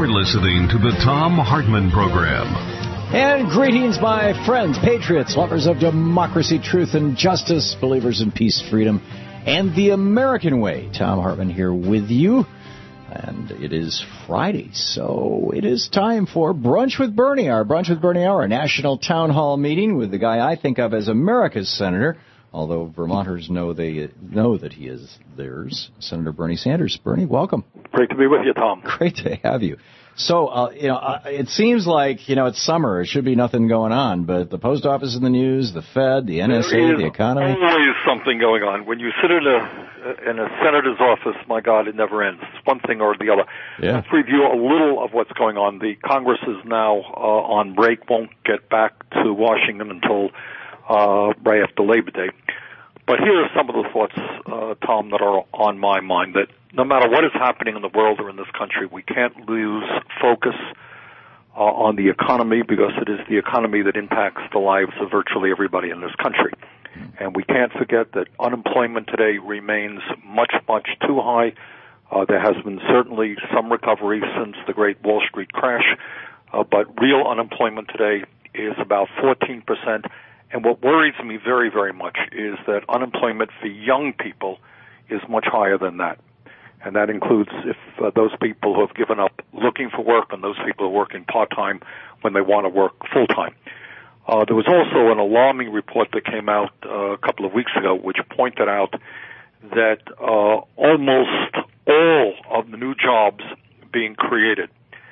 You're listening to the Thom Hartmann Program. And greetings, my friends, patriots, lovers of democracy, truth, and justice, believers in peace, freedom, and the American way. Thom Hartmann here with you. And it is Friday, so it is time for Brunch with Bernie, our Brunch with Bernie Hour, a national town hall meeting with the guy I think of as America's senator, although Vermonters know that he is theirs, Senator Bernie Sanders. Bernie, welcome. Great to be with you, Tom. Great to have you. So, it seems like, it's summer. It should be nothing going on, but the post office in the news, the Fed, the NSA, the economy. There's always something going on. When you sit in a senator's office, my God, it never ends. It's one thing or the other. Yeah. Let's review a little of what's going on. The Congress is now on break, won't get back to Washington until right after Labor Day. But here are some of the thoughts, Tom, that are on my mind, that no matter what is happening in the world or in this country, we can't lose focus on the economy, because it is the economy that impacts the lives of virtually everybody in this country. And we can't forget that unemployment today remains much, much too high. There has been certainly some recovery since the great Wall Street crash, but real unemployment today is about 14%. And what worries me very, very much is that unemployment for young people is much higher than that. And that includes if those people who have given up looking for work and those people who are working part-time when they want to work full-time. There was also an alarming report that came out a couple of weeks ago which pointed out that almost all of the new jobs being created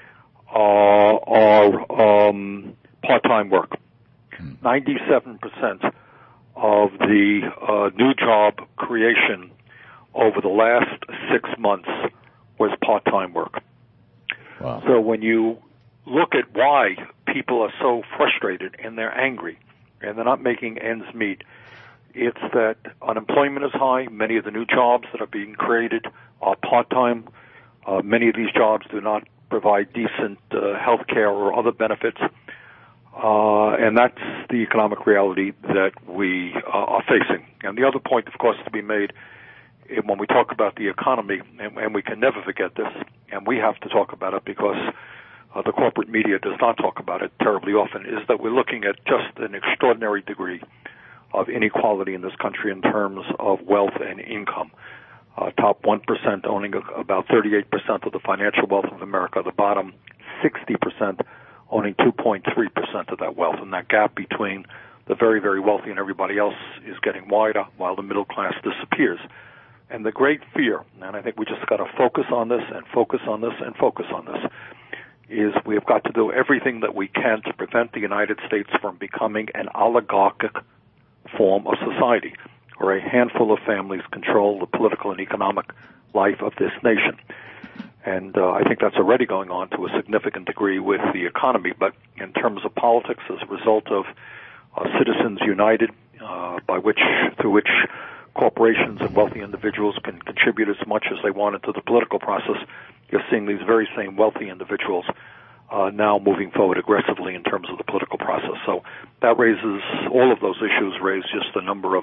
are part-time work. 97% of the new job creation over the last 6 months was part-time work. Wow. So when you look at why people are so frustrated and they're angry and they're not making ends meet, it's that unemployment is high. Many of the new jobs that are being created are part-time. Many of these jobs do not provide decent health care or other benefits. And that's the economic reality that we are facing. And the other point, of course, to be made when we talk about the economy, and we can never forget this, and we have to talk about it because the corporate media does not talk about it terribly often, is that we're looking at just an extraordinary degree of inequality in this country in terms of wealth and income. Top 1% owning about 38% of the financial wealth of America, the bottom 60% owning 2.3% of that wealth, and that gap between the very, very wealthy and everybody else is getting wider while the middle class disappears. And the great fear, and I think we just got to focus on this and focus on this and focus on this, is we have got to do everything that we can to prevent the United States from becoming an oligarchic form of society, where a handful of families control the political and economic life of this nation. And I think that's already going on to a significant degree with the economy. But in terms of politics, as a result of Citizens United, through which corporations and wealthy individuals can contribute as much as they want into the political process, you're seeing these very same wealthy individuals now moving forward aggressively in terms of the political process. So that raises, all of those issues raise just a number of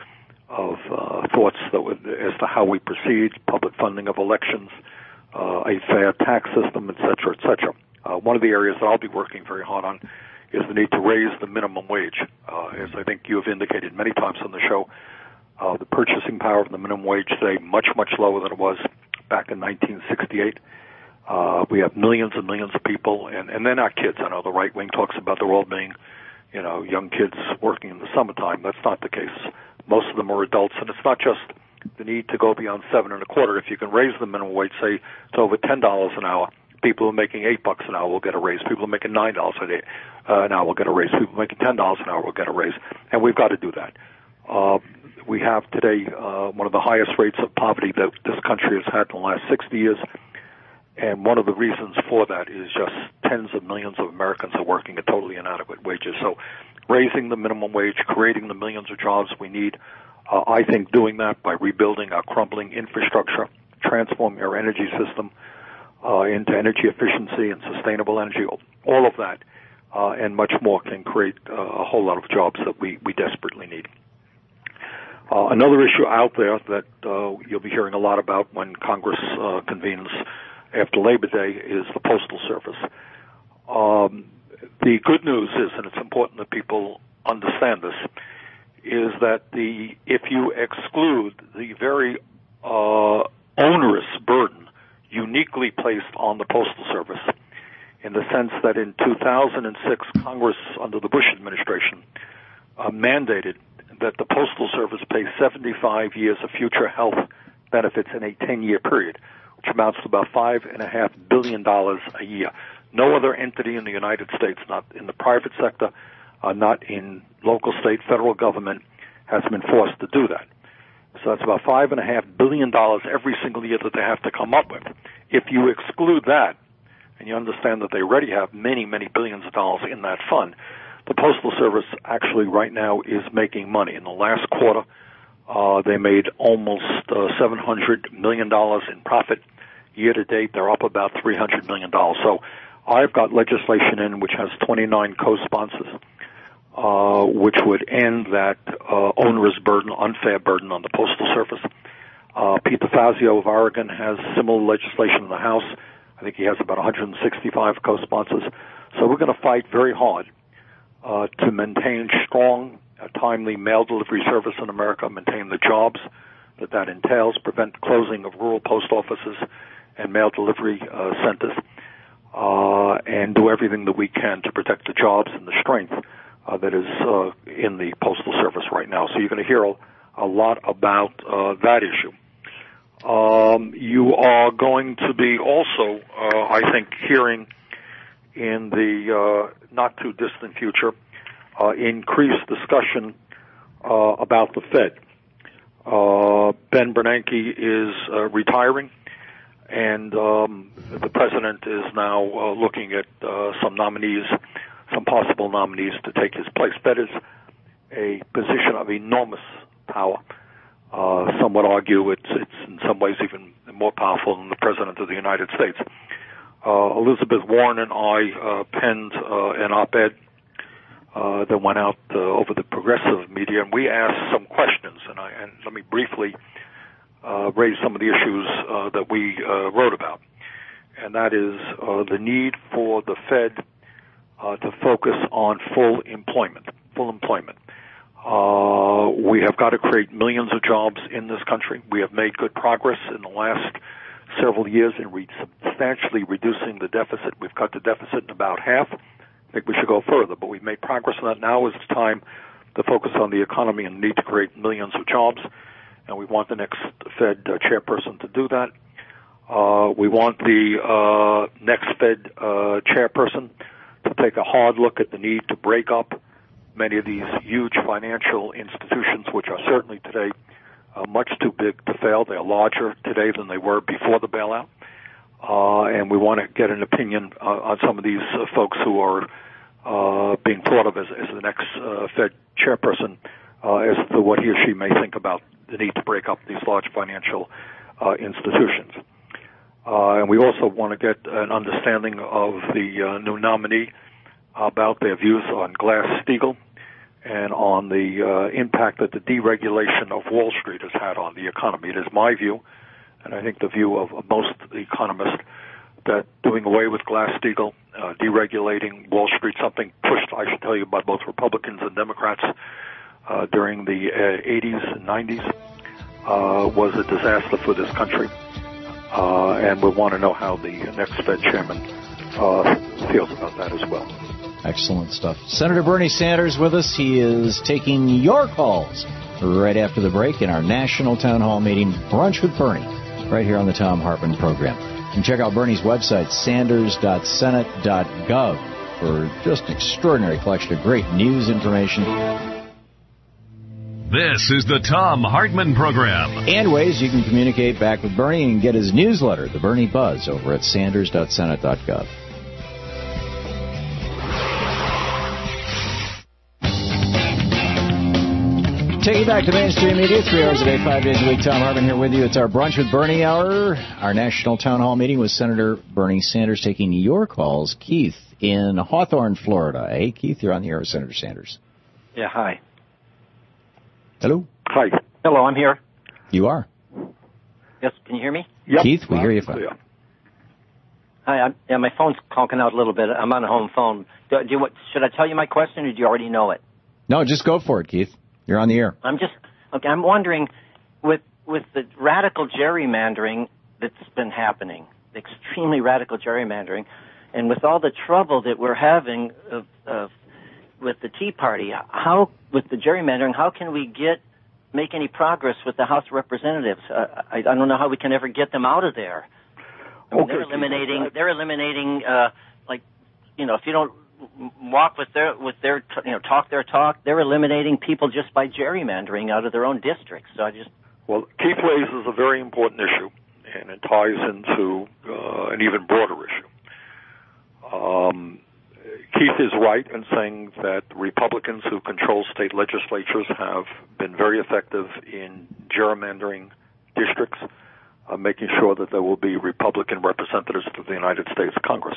thoughts as to how we proceed, public funding of elections, a fair tax system, et cetera, et cetera. One of the areas that I'll be working very hard on is the need to raise the minimum wage. As I think you have indicated many times on the show, the purchasing power of the minimum wage today much, much lower than it was back in 1968. We have millions and millions of people, and they're not kids. I know the right wing talks about the world being, young kids working in the summertime. That's not the case. Most of them are adults, and it's not just the need to go beyond $7.25. If you can raise the minimum wage, say, to over $10 an hour, people who are making $8 an hour will get a raise. People who are making $9 an hour will get a raise. People making $10 an hour will get a raise. And we've got to do that. We have today one of the highest rates of poverty that this country has had in the last 60 years. And one of the reasons for that is just tens of millions of Americans are working at totally inadequate wages. So raising the minimum wage, creating the millions of jobs we need, I think doing that by rebuilding our crumbling infrastructure, transforming our energy system into energy efficiency and sustainable energy, all of that and much more can create a whole lot of jobs that we desperately need. Another issue out there that you'll be hearing a lot about when Congress convenes after Labor Day is the Postal Service. The good news is, and it's important that people understand this, is that if you exclude the very onerous burden uniquely placed on the Postal Service, in the sense that in 2006, Congress, under the Bush administration, mandated that the Postal Service pay 75 years of future health benefits in a 10-year period, which amounts to about $5.5 billion a year. No other entity in the United States, not in the private sector, not in local, state, federal government, has been forced to do that. So that's about $5.5 billion every single year that they have to come up with. If you exclude that, and you understand that they already have many, many billions of dollars in that fund, the Postal Service actually right now is making money. In the last quarter, they made almost $700 million in profit. Year to date, they're up about $300 million. So I've got legislation in which has 29 co-sponsors, which would end that onerous burden, unfair burden on the Postal Service. Pete DeFazio of Oregon has similar legislation in the House. I think he has about 165 co-sponsors. So we're going to fight very hard to maintain strong, timely mail delivery service in America, maintain the jobs that entails, prevent closing of rural post offices and mail delivery centers, and do everything that we can to protect the jobs and the strength that is in the Postal Service right now. So you're going to hear a lot about that issue. You are going to be also, I think, hearing in the not-too-distant future increased discussion about the Fed. Ben Bernanke is retiring, and the president is now looking at some possible nominees to take his place. That is a position of enormous power. Some would argue it's in some ways even more powerful than the President of the United States. Elizabeth Warren and I penned an op-ed that went out over the progressive media, and we asked some questions, and let me briefly raise some of the issues that we wrote about. And that is the need for the Fed to focus on full employment. We have got to create millions of jobs in this country. We have made good progress in the last several years in substantially reducing the deficit. We've cut the deficit in about half. I think we should go further, but we've made progress on that. Now is the time to focus on the economy and the need to create millions of jobs, and we want the next Fed chairperson to do that. We want the next Fed chairperson to take a hard look at the need to break up many of these huge financial institutions, which are certainly today much too big to fail. They are larger today than they were before the bailout. And we want to get an opinion on some of these folks who are being thought of as the next Fed chairperson as to what he or she may think about the need to break up these large financial institutions. And we also want to get an understanding of the new nominee about their views on Glass-Steagall and on the impact that the deregulation of Wall Street has had on the economy. It is my view, and I think the view of most economists, that doing away with Glass-Steagall, deregulating Wall Street, something pushed, I should tell you, by both Republicans and Democrats during the 80s and 90s, was a disaster for this country. And we want to know how the next Fed chairman feels about that as well. Excellent stuff. Senator Bernie Sanders with us. He is taking your calls right after the break in our national town hall meeting, Brunch with Bernie, right here on the Thom Hartmann program. You can check out Bernie's website, sanders.senate.gov, for just an extraordinary collection of great news information. This is the Thom Hartmann program. And ways you can communicate back with Bernie and get his newsletter, The Bernie Buzz, over at sanders.senate.gov. Take you back to mainstream media, 3 hours a day, 5 days a week. Thom Hartmann here with you. It's our Brunch with Bernie hour. Our national town hall meeting with Senator Bernie Sanders, taking your calls. Keith in Hawthorne, Florida. Hey, Keith, you're on the air with Senator Sanders. Yeah, hi. Hello? Hi. Hello, I'm here. You are. Yes, can you hear me? Yep. Keith, we hear you fine. Hi, my phone's conking out a little bit. I'm on a home phone. Should I tell you my question, or do you already know it? No, just go for it, Keith. You're on the air. I'm wondering, with the radical gerrymandering that's been happening, extremely radical gerrymandering, and with all the trouble that we're having with the Tea Party, with the gerrymandering, how can we make any progress with the House of Representatives? I don't know how we can ever get them out of there. I mean, they're eliminating, if you don't walk with their talk their talk, they're eliminating people just by gerrymandering out of their own districts. So Well, Keith raises a very important issue, and it ties into an even broader issue. Keith is right in saying that Republicans who control state legislatures have been very effective in gerrymandering districts, making sure that there will be Republican representatives to the United States Congress.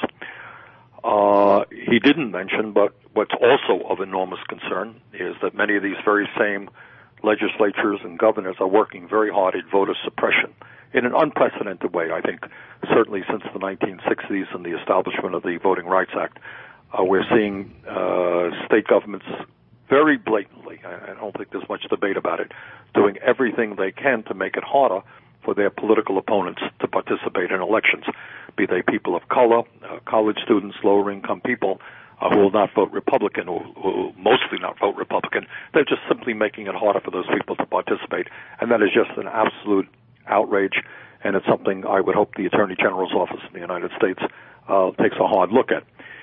He didn't mention, but what's also of enormous concern is that many of these very same legislatures and governors are working very hard at voter suppression in an unprecedented way, I think, certainly since the 1960s and the establishment of the Voting Rights Act. We're seeing state governments very blatantly, I don't think there's much debate about it, doing everything they can to make it harder for their political opponents to participate in elections, be they people of color, college students, lower-income people who will not vote Republican, or who mostly not vote Republican. They're just simply making it harder for those people to participate, and that is just an absolute outrage, and it's something I would hope the Attorney General's office in the United States takes a hard look at.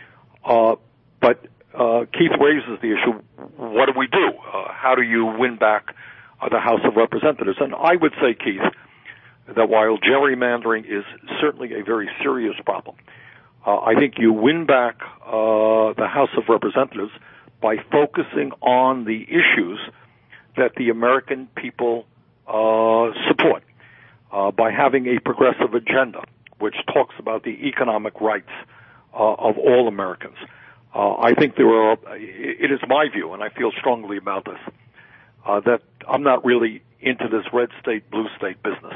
But Keith raises the issue, what do we do? How do you win back the House of Representatives? And I would say, Keith, that while gerrymandering is certainly a very serious problem, I think you win back the House of Representatives by focusing on the issues that the American people support, by having a progressive agenda which talks about the economic rights of all Americans. I think it is my view, and I feel strongly about this, that I'm not really into this red state, blue state business.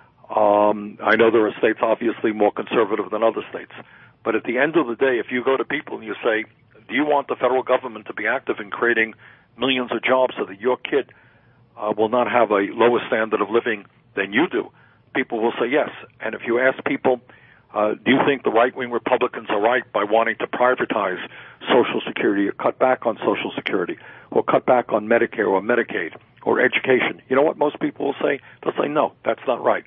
I know there are states obviously more conservative than other states, but at the end of the day, if you go to people and you say, do you want the federal government to be active in creating millions of jobs so that your kid will not have a lower standard of living than you do, people will say yes. And if you ask people, do you think the right-wing Republicans are right by wanting to privatize Social Security or cut back on Social Security or cut back on Medicare or Medicaid or education? You know what most people will say? They'll say, no, that's not right.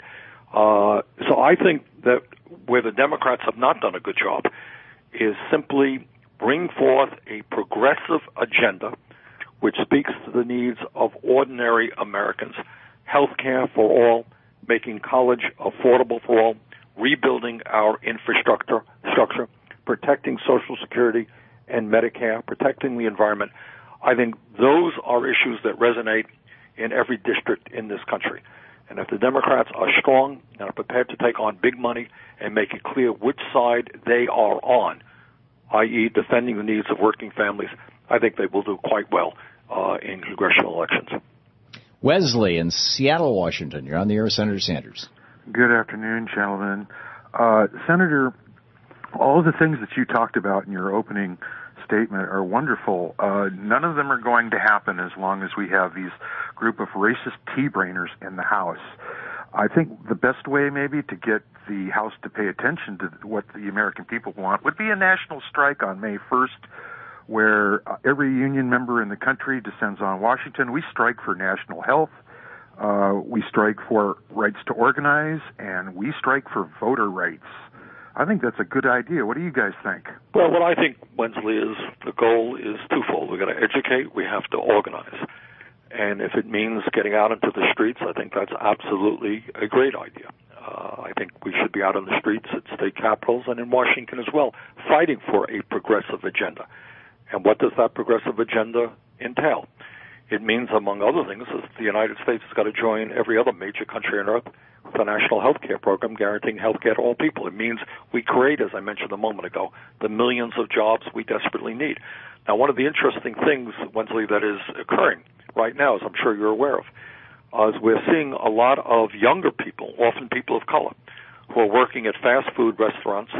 So I think that where the Democrats have not done a good job is simply bring forth a progressive agenda which speaks to the needs of ordinary Americans, health care for all, making college affordable for all, rebuilding our infrastructure, protecting Social Security and Medicare, protecting the environment. I think those are issues that resonate in every district in this country. And if the Democrats are strong and are prepared to take on big money and make it clear which side they are on, i.e. defending the needs of working families, I think they will do quite well in congressional elections. Wesley in Seattle, Washington. You're on the air, Senator Sanders. Good afternoon, gentlemen. Senator, all of the things that you talked about in your opening statement are wonderful. None of them are going to happen as long as we have these group of racist tea-brainers in the House. I think the best way maybe to get the House to pay attention to what the American people want would be a national strike on May 1st, where every union member in the country descends on Washington. We strike for national health. We strike for rights to organize, and we strike for voter rights. I think that's a good idea. What do you guys think? Well, what I think, Wensley, is the goal is twofold. We've got to educate. We have to organize. And if it means getting out into the streets, I think that's absolutely a great idea. I think we should be out on the streets at state capitals and in Washington as well, fighting for a progressive agenda. And what does that progressive agenda entail? It means, among other things, that the United States has got to join every other major country on earth with a national health care program guaranteeing health care to all people. It means we create, as I mentioned a moment ago, the millions of jobs we desperately need. Now, one of the interesting things, Wensley, that is occurring right now, as I'm sure you're aware of, is we're seeing a lot of younger people, often people of color, who are working at fast food restaurants,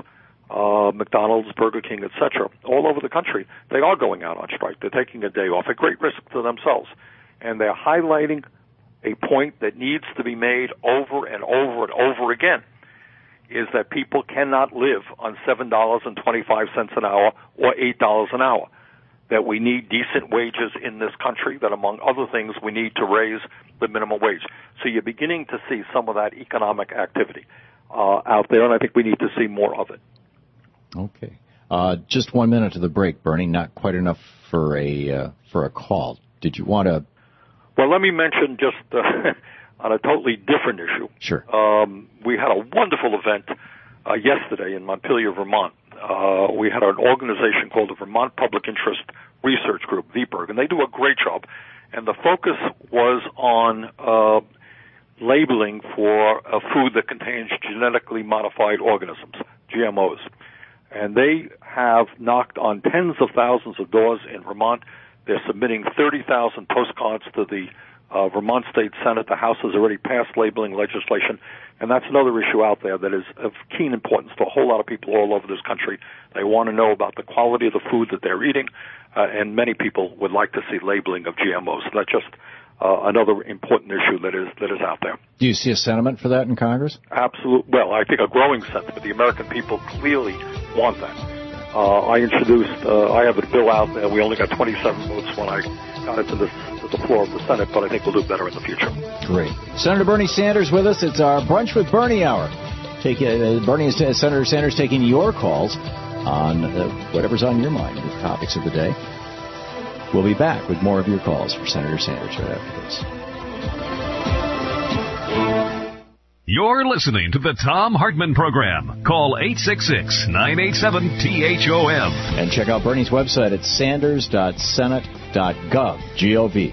McDonald's, Burger King, etc., all over the country, they are going out on strike. They're taking a day off at great risk to themselves. And they're highlighting a point that needs to be made over and over and over again, is that people cannot live on $7.25 an hour or $8 an hour, that we need decent wages in this country, that among other things we need to raise the minimum wage. So you're beginning to see some of that economic activity out there, and I think we need to see more of it. Okay. Just 1 minute to the break, Bernie. Not quite enough for a call. Did you want to? Well, let me mention just on a totally different issue. Sure. We had a wonderful event yesterday in Montpelier, Vermont. We had an organization called the Vermont Public Interest Research Group, VPIRG, and they do a great job. And the focus was on labeling for a food that contains genetically modified organisms, GMOs. And they have knocked on tens of thousands of doors in Vermont. They're submitting 30,000 postcards to the Vermont State Senate. The House has already passed labeling legislation. And that's another issue out there that is of keen importance to a whole lot of people all over this country. They want to know about the quality of the food that they're eating, and many people would like to see labeling of GMOs. So that's just another important issue that is out there. Do you see a sentiment for that in Congress? Absolutely. Well, I think a growing sentiment. The American people clearly want that. I have a bill out there. We only got 27 votes when I got it to the floor of the Senate, but I think we'll do better in the future. Great. Senator Bernie Sanders with us. It's our Brunch with Bernie hour. Senator Sanders taking your calls on whatever's on your mind, the topics of the day. We'll be back with more of your calls for Senator Sanders right after this. You're listening to the Thom Hartmann Program. Call 866-987-THOM. And check out Bernie's website at sanders.senate.gov, G-O-V.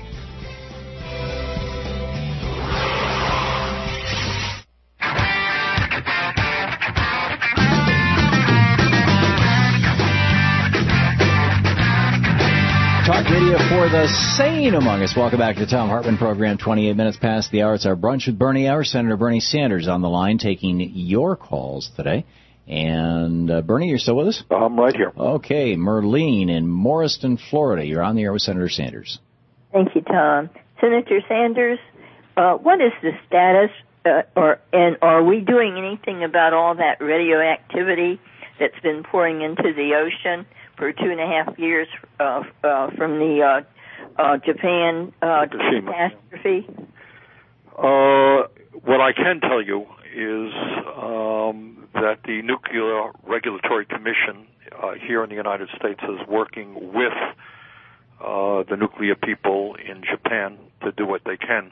Talk radio for the sane among us. Welcome back to the Thom Hartmann Program. 28 minutes past the hour. It's our Brunch with Bernie hour. Senator Bernie Sanders on the line taking your calls today. And Bernie, you're still with us? I'm right here. Okay. Merlene in Morriston, Florida. You're on the air with Senator Sanders. Thank you, Tom. Senator Sanders, what is the status, and are we doing anything about all that radioactivity that's been pouring into the ocean for 2.5 years from the Japan catastrophe? What I can tell you is that the Nuclear Regulatory Commission here in the United States is working with the nuclear people in Japan to do what they can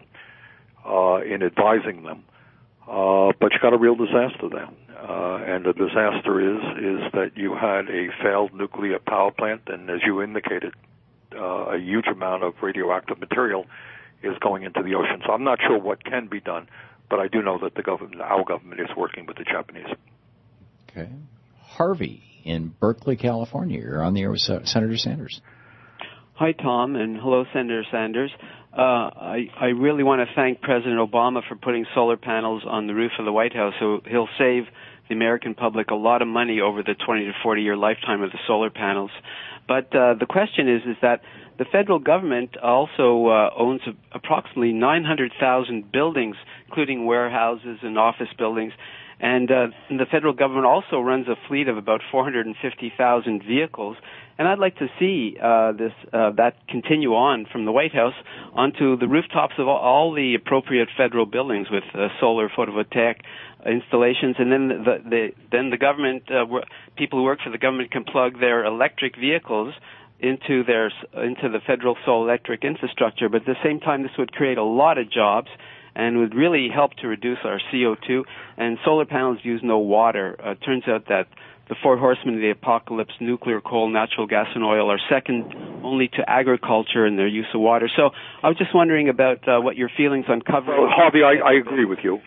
in advising them. But you got a real disaster there. And the disaster is that you had a failed nuclear power plant, and as you indicated, a huge amount of radioactive material is going into the ocean. So I'm not sure what can be done, but I do know that our government is working with the Japanese. Okay. Harvey in Berkeley, California. You're on the air with Senator Sanders. Hi, Tom, and hello, Senator Sanders. I really want to thank President Obama for putting solar panels on the roof of the White House, so he'll save the American public a lot of money over the 20 to 40-year lifetime of the solar panels. But the question is that the federal government also owns approximately 900,000 buildings, including warehouses and office buildings. And the federal government also runs a fleet of about 450,000 vehicles. And I'd like to see that continue on from the White House onto the rooftops of all the appropriate federal buildings with solar photovoltaic installations. And then the government, people who work for the government, can plug their electric vehicles into the federal solar electric infrastructure. But at the same time, this would create a lot of jobs and would really help to reduce our CO2. And solar panels use no water. It turns out that the four horsemen of the apocalypse, nuclear, coal, natural gas, and oil, are second only to agriculture in their use of water. So I was just wondering about what your feelings on covering... Well, Harvey, I agree with you.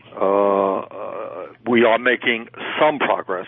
We are making some progress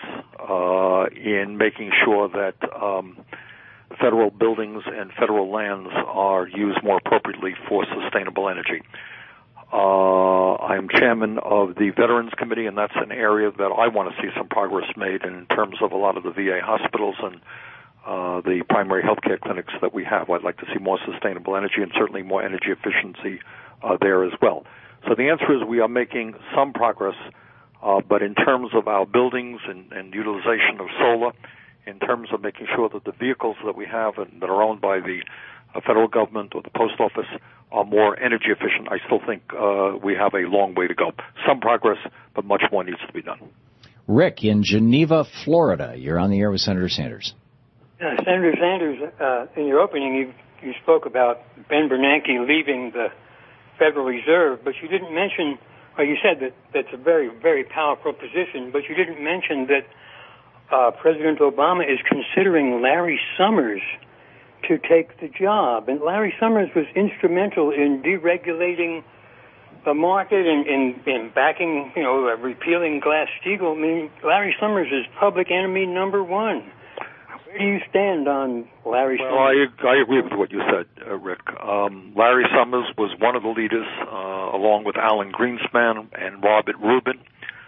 in making sure that federal buildings and federal lands are used more appropriately for sustainable energy. I'm chairman of the Veterans Committee, and that's an area that I want to see some progress made in terms of a lot of the VA hospitals and the primary health care clinics that we have. I'd like to see more sustainable energy and certainly more energy efficiency there as well. So the answer is we are making some progress, but in terms of our buildings and utilization of solar, in terms of making sure that the vehicles that we have and that are owned by the federal government or the post office are more energy efficient, I still think we have a long way to go. Some progress, but much more needs to be done. Rick in Geneva, Florida. You're on the air with Senator Sanders. Senator Sanders, in your opening, you spoke about Ben Bernanke leaving the Federal Reserve, but you didn't mention, or you said that that's a very, very powerful position, but you didn't mention that President Obama is considering Larry Summers to take the job. And Larry Summers was instrumental in deregulating the market and in backing, repealing Glass-Steagall. I mean, Larry Summers is public enemy number one. Where do you stand on Larry Summers? Well, I agree with what you said, Rick. Larry Summers was one of the leaders, along with Alan Greenspan and Robert Rubin,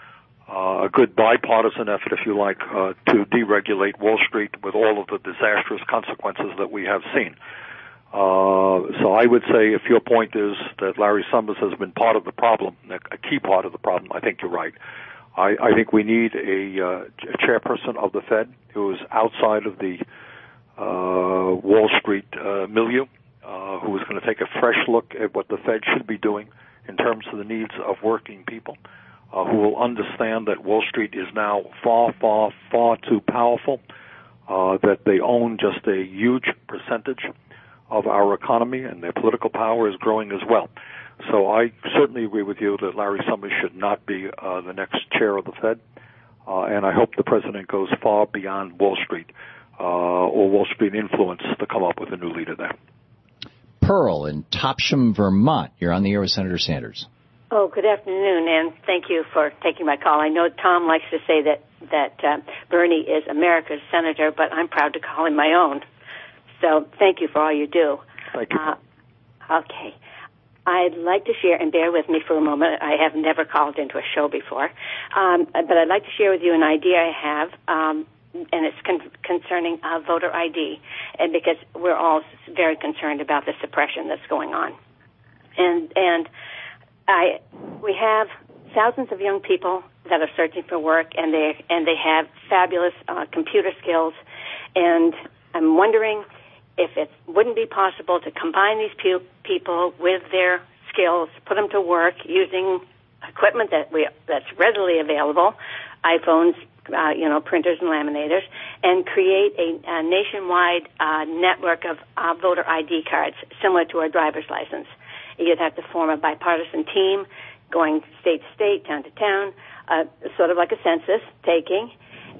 a good bipartisan effort, if you like, to deregulate Wall Street with all of the disastrous consequences that we have seen. So I would say if your point is that Larry Summers has been part of the problem, a key part of the problem, I think you're right. I think we need a chairperson of the Fed who is outside of the Wall Street milieu, who is going to take a fresh look at what the Fed should be doing in terms of the needs of working people, who will understand that Wall Street is now far, far, far too powerful, that they own just a huge percentage of our economy, and their political power is growing as well. So I certainly agree with you that Larry Summers should not be the next chair of the Fed, and I hope the president goes far beyond Wall Street or Wall Street influence to come up with a new leader there. Pearl in Topsham, Vermont. You're on the air with Senator Sanders. Oh, good afternoon, and thank you for taking my call. I know Tom likes to say that Bernie is America's senator, but I'm proud to call him my own. So thank you for all you do. Thank you. Okay. I'd like to share, and bear with me for a moment, I have never called into a show before, but I'd like to share with you an idea I have, and it's concerning voter ID, and because we're all very concerned about the suppression that's going on. And we have thousands of young people that are searching for work, and they have fabulous computer skills, and I'm wondering if it wouldn't be possible to combine these people with their skills, put them to work using equipment that's readily available, iPhones, printers and laminators, and create a nationwide network of voter ID cards similar to a driver's license. You'd have to form a bipartisan team going state to state, town to town, sort of like a census taking,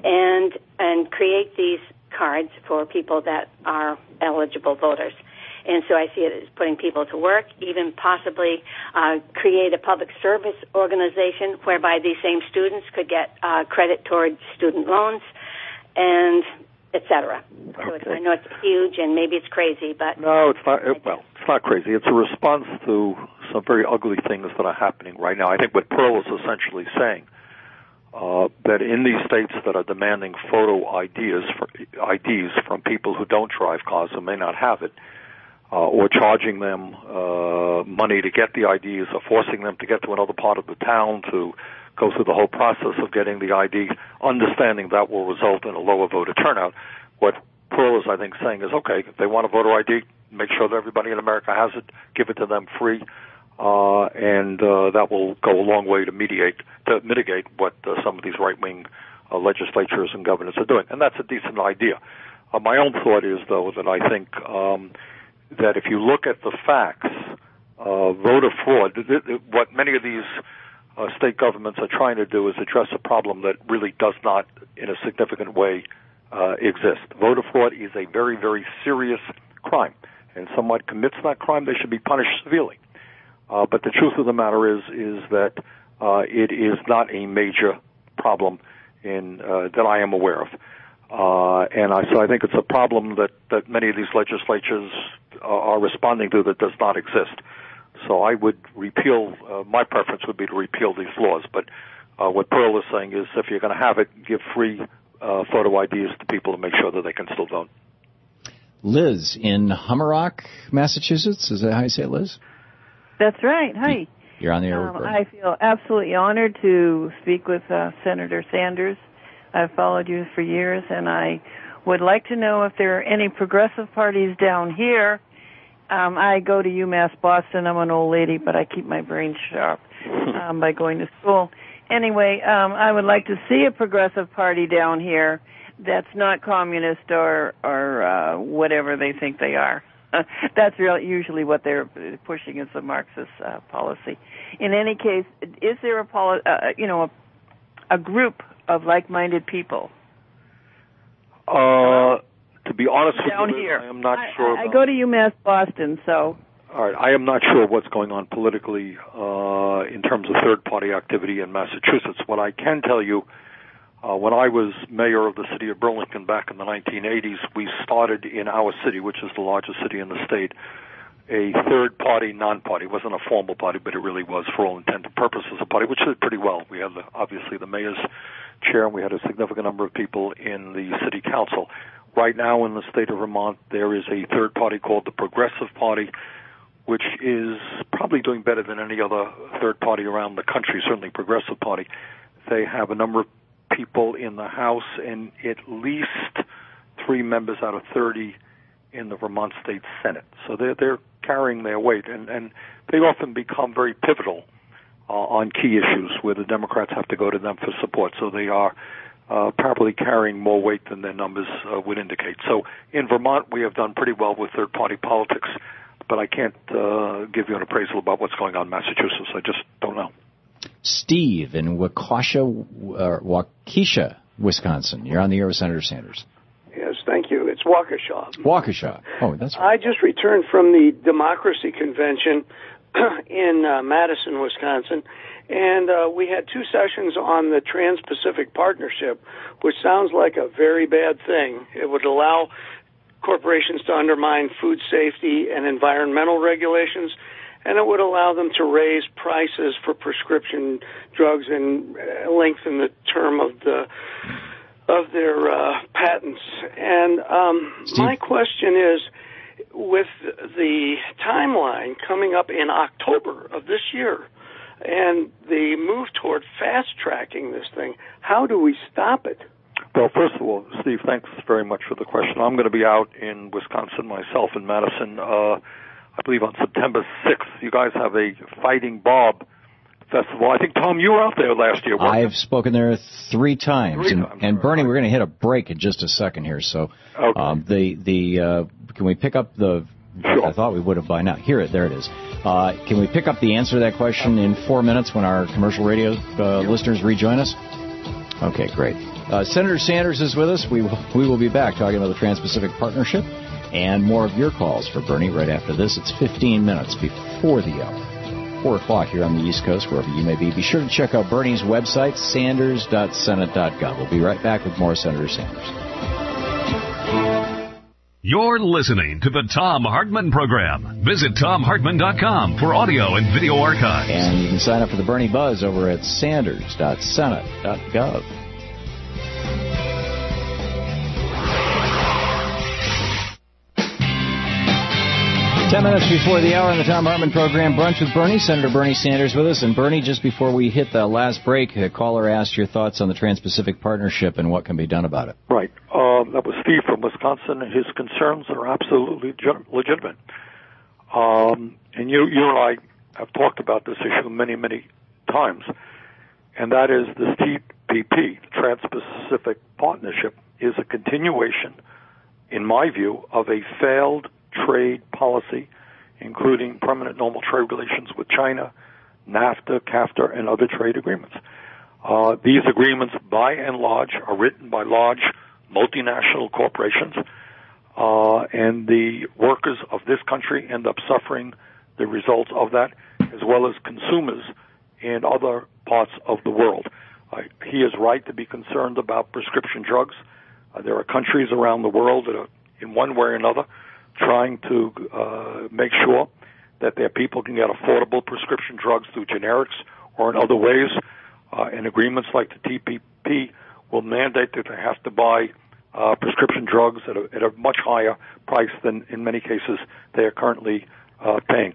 and create these cards for people that are eligible voters. And so I see it as putting people to work, even possibly create a public service organization whereby these same students could get credit toward student loans, and et cetera. Okay. So I know it's huge and maybe it's crazy, but... No, it's not. Well, it's not crazy. It's a response to some very ugly things that are happening right now. I think what Pearl is essentially saying, that in these states that are demanding photo IDs from people who don't drive cars and may not have it, or charging them money to get the IDs, or forcing them to get to another part of the town to go through the whole process of getting the ID, understanding that will result in a lower voter turnout. What Pearl is, I think, saying is, okay, if they want a voter ID, make sure that everybody in America has it, give it to them free, and that will go a long way to mitigate what some of these right-wing legislatures and governors are doing. And that's a decent idea. My own thought is, though, that I think that if you look at the facts, voter fraud, what many of these state governments are trying to do is address a problem that really does not, in a significant way, exist. Voter fraud is a very, very serious crime, and someone commits that crime, they should be punished severely. But the truth of the matter is that it is not a major problem that I am aware of. So I think it's a problem that many of these legislatures are responding to that does not exist. So I would repeal, my preference would be to repeal these laws. But what Pearl is saying is if you're going to have it, give free photo IDs to people to make sure that they can still vote. Liz in Hummerock, Massachusetts. Is that how you say it, Liz? That's right. Hi. You're on the air with Bernie. I feel absolutely honored to speak with Senator Sanders. I've followed you for years, and I would like to know if there are any progressive parties down here. I go to UMass Boston. I'm an old lady, but I keep my brain sharp by going to school. Anyway, I would like to see a progressive party down here that's not communist or whatever they think they are. That's usually what they're pushing is the Marxist policy. In any case, is there a group of like-minded people? To be honest down with you, here. I am not sure. I go to UMass Boston, so. All right, I am not sure what's going on politically in terms of third-party activity in Massachusetts. What I can tell you, when I was mayor of the city of Burlington back in the 1980s, we started in our city, which is the largest city in the state, a third-party, non-party. It wasn't a formal party, but it really was, for all intents and purposes, a party, which did pretty well. We had, obviously, the mayor's chair, and we had a significant number of people in the city council. Right now in the state of Vermont, there is a third party called the Progressive Party, which is probably doing better than any other third party around the country, certainly Progressive Party. They have a number of people in the House and at least 3 members out of 30 in the Vermont State Senate. So they're carrying their weight, and they often become very pivotal on key issues where the Democrats have to go to them for support. So they are probably carrying more weight than their numbers would indicate. So in Vermont, we have done pretty well with third-party politics, but I can't give you an appraisal about what's going on in Massachusetts. I just don't know. Steve in Waukesha, Wisconsin. You're on the air with Senator Sanders. Yes, thank you. It's Waukesha. Waukesha. Oh, that's right. I just returned from the Democracy Convention in Madison, Wisconsin, and we had 2 sessions on the Trans-Pacific Partnership, which sounds like a very bad thing. It would allow corporations to undermine food safety and environmental regulations, and it would allow them to raise prices for prescription drugs and lengthen the term of their patents. And my question is, with the timeline coming up in October of this year and the move toward fast-tracking this thing, how do we stop it? Well, first of all, Steve, thanks very much for the question. I'm going to be out in Wisconsin myself, in Madison, I believe on September 6th. You guys have a Fighting Bob Festival. I think, Tom, you were out there last year. I've spoken there 3 times. And Bernie, we're going to hit a break in just a second here. So okay. Can we pick up the... Sure. I thought we would have by now. There it is. Can we pick up the answer to that question in 4 minutes when our commercial radio listeners rejoin us? Okay, great. Senator Sanders is with us. We will be back talking about the Trans-Pacific Partnership and more of your calls for Bernie right after this. It's 15 minutes before the hour. 4 o'clock here on the East Coast, wherever you may be. Be sure to check out Bernie's website, sanders.senate.gov. We'll be right back with more Senator Sanders. You're listening to the Thom Hartmann Program. Visit ThomHartmann.com for audio and video archives. And you can sign up for the Bernie Buzz over at sanders.senate.gov. 10 minutes before the hour on the Thom Hartmann Program, Brunch with Bernie. Senator Bernie Sanders with us. And Bernie, just before we hit the last break, a caller asked your thoughts on the Trans-Pacific Partnership and what can be done about it. Right. That was Steve from Wisconsin, and his concerns are absolutely legitimate. And you and I have talked about this issue many, many times, and that is the TPP, the Trans-Pacific Partnership, is a continuation, in my view, of a failed trade policy, including permanent normal trade relations with China, NAFTA, CAFTA, and other trade agreements. These agreements, by and large, are written by large multinational corporations, and the workers of this country end up suffering the results of that, as well as consumers in other parts of the world. He is right to be concerned about prescription drugs. There are countries around the world that are, in one way or another, trying to make sure that their people can get affordable prescription drugs through generics or in other ways. And agreements like the TPP will mandate that they have to buy prescription drugs at a much higher price than, in many cases, they are currently paying.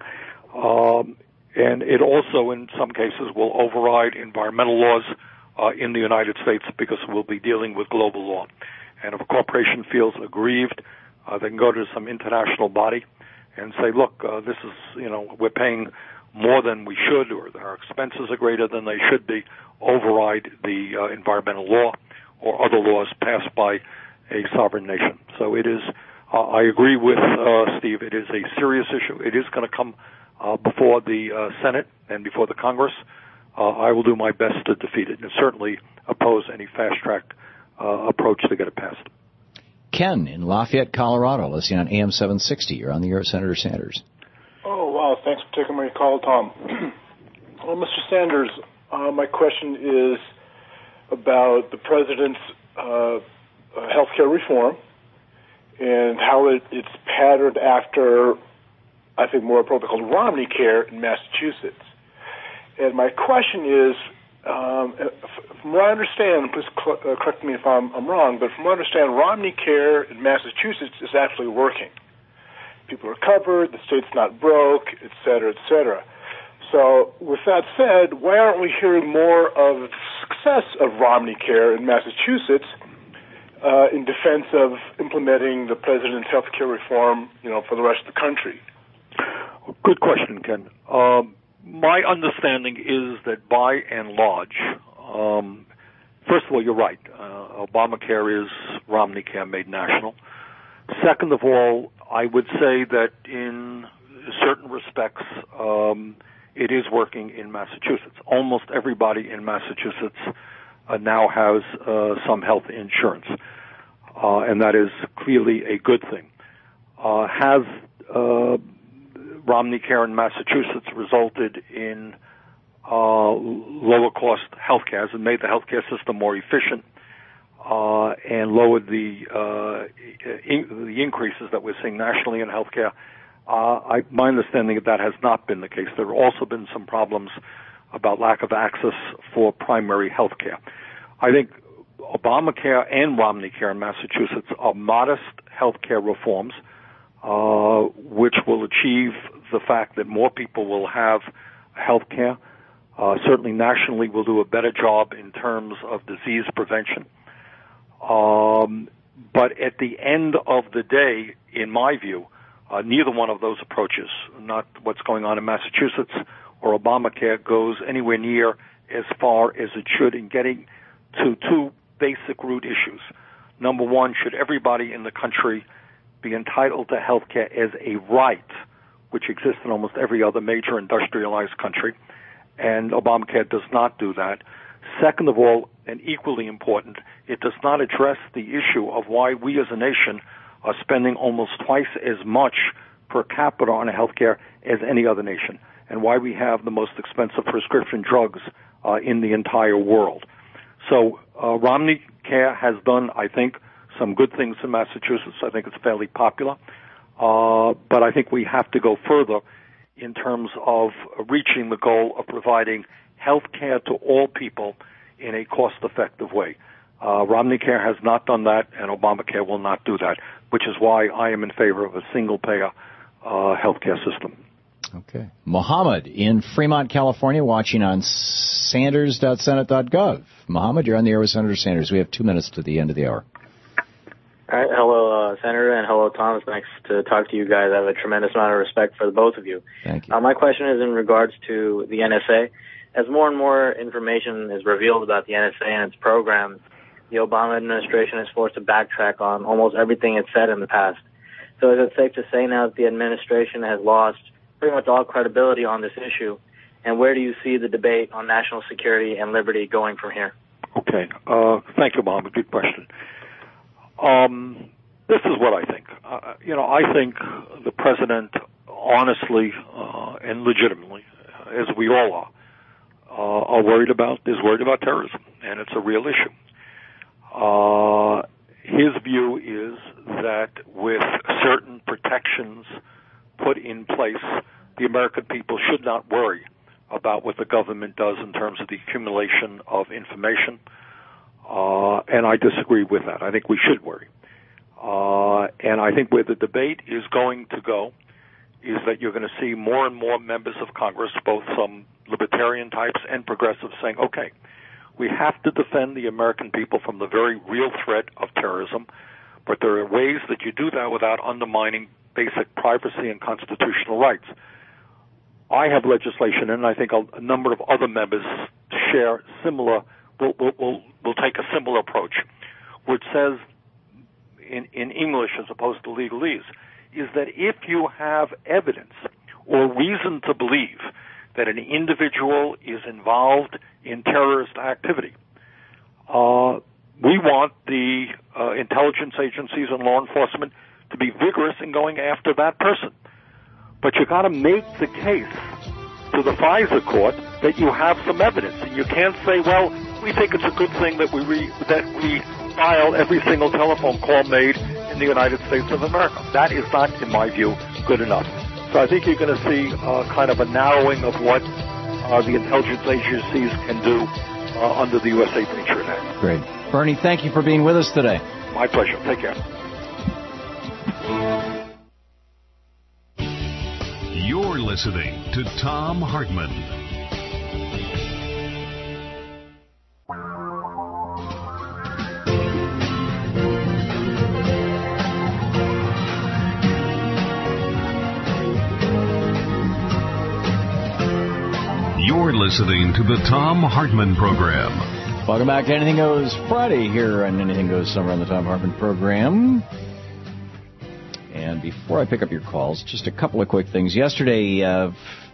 And it also, in some cases, will override environmental laws in the United States because we'll be dealing with global law. And if a corporation feels aggrieved, they can go to some international body and say, look, this is, we're paying more than we should, or our expenses are greater than they should be, override the environmental law or other laws passed by a sovereign nation. So it is, I agree with Steve, it is a serious issue. It is going to come before the Senate and before the Congress. I will do my best to defeat it and certainly oppose any fast-track approach to get it passed. Ken in Lafayette, Colorado, listening on AM 760. You're on the air with Senator Sanders. Oh, wow. Thanks for taking my call, Tom. Well, Mr. Sanders, my question is about the President's health care reform and how it's patterned after, I think more appropriately called Romney Care in Massachusetts. And my question is, from what I understand, please correct me if I'm wrong, but from what I understand, Romney Care in Massachusetts is actually working. People are covered, the state's not broke, et cetera, et cetera. So with that said, why aren't we hearing more of the success of Romney Care in Massachusetts in defense of implementing the President's health care reform, for the rest of the country? Good question, Ken. My understanding is that by and large, first of all, you're right. Obamacare is Romney Care made national. Second of all, I would say that in certain respects, it is working in Massachusetts. Almost everybody in Massachusetts now has some health insurance, and that is clearly a good thing. Has Romney Care in Massachusetts resulted in lower cost health care? Has it made the health care system more efficient and lowered the increases that we're seeing nationally in health care? My understanding of that has not been the case. There have also been some problems about lack of access for primary health care. I think Obamacare and Romney Care in Massachusetts are modest health care reforms which will achieve the fact that more people will have health care. Certainly nationally we'll do a better job in terms of disease prevention. But at the end of the day, in my view, neither one of those approaches, not what's going on in Massachusetts or Obamacare, goes anywhere near as far as it should in getting to two basic root issues. Number one, should everybody in the country be entitled to health care as a right, which exists in almost every other major industrialized country, and Obamacare does not do that. Second of all, and equally important, it does not address the issue of why we as a nation are spending almost twice as much per capita on health care as any other nation, and why we have the most expensive prescription drugs in the entire world. So Romney Care has done, I think, some good things in Massachusetts. I think it's fairly popular. But I think we have to go further in terms of reaching the goal of providing health care to all people in a cost-effective way. Romney Care has not done that, and Obamacare will not do that, which is why I am in favor of a single-payer health care system. Okay. Mohammed in Fremont, California, watching on sanders.senate.gov. Mohammed, you're on the air with Senator Sanders. We have 2 minutes to the end of the hour. All right. Hello, Senator, and hello, Tom. It's nice to talk to you guys. I have a tremendous amount of respect for the both of you. Thank you. My question is in regards to the NSA. As more and more information is revealed about the NSA and its programs, the Obama administration is forced to backtrack on almost everything it said in the past. So is it safe to say now that the administration has lost pretty much all credibility on this issue? And where do you see the debate on national security and liberty going from here? Okay. Thank you, Mohammed. Good question. This is what I think. I think the president honestly and legitimately, as we all are worried about terrorism, and it's a real issue. His view is that with certain protections put in place, the American people should not worry about what the government does in terms of the accumulation of information, and I disagree with that. I think we should worry. And I think where the debate is going to go is that you're going to see more and more members of Congress, both some libertarian types and progressives, saying, okay, we have to defend the American people from the very real threat of terrorism, but there are ways that you do that without undermining basic privacy and constitutional rights. I have legislation, and I think a number of other members share similar, will take a similar approach, which says, in English as opposed to legalese, is that if you have evidence or reason to believe that an individual is involved in terrorist activity, we want the intelligence agencies and law enforcement to be vigorous in going after that person. But you got to make the case to the FISA court that you have some evidence, and you can't say, well, we think it's a good thing that we file every single telephone call made in the United States of America. That is not, in my view, good enough. So I think you're going to see kind of a narrowing of what the intelligence agencies can do under the USA Patriot Act. Great. Bernie, thank you for being with us today. My pleasure. Take care. You're listening to Thom Hartmann. You're listening to the Thom Hartmann Program. Welcome back to Anything Goes Friday here on Anything Goes Summer on the Thom Hartmann Program. And before I pick up your calls, just a couple of quick things. Yesterday, I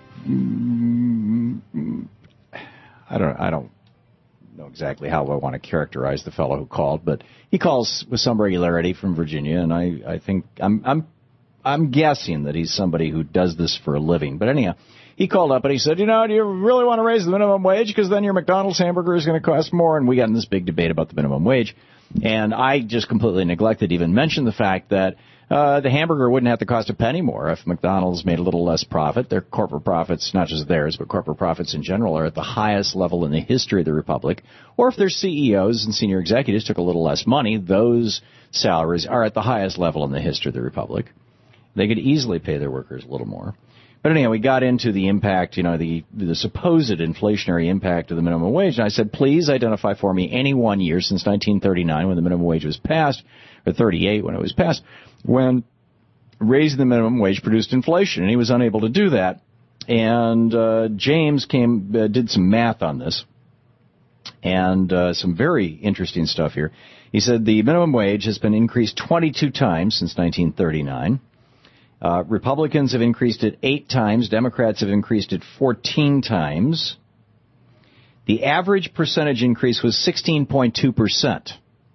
don't know exactly how I want to characterize the fellow who called, but he calls with some regularity from Virginia, and I think I'm guessing that he's somebody who does this for a living. But anyhow, he called up and he said, do you really want to raise the minimum wage? Because then your McDonald's hamburger is going to cost more. And we got in this big debate about the minimum wage. And I just completely neglected to even mention the fact that the hamburger wouldn't have to cost a penny more if McDonald's made a little less profit. Their corporate profits, not just theirs, but corporate profits in general, are at the highest level in the history of the Republic. Or if their CEOs and senior executives took a little less money, those salaries are at the highest level in the history of the Republic. They could easily pay their workers a little more. But anyhow, we got into the impact, the supposed inflationary impact of the minimum wage. And I said, please identify for me any 1 year since 1939 when the minimum wage was passed, or 38 when it was passed, when raising the minimum wage produced inflation. And he was unable to do that. And James did some math on this, and some very interesting stuff here. He said the minimum wage has been increased 22 times since 1939. Republicans have increased it 8 times. Democrats have increased it 14 times. The average percentage increase was 16.2%,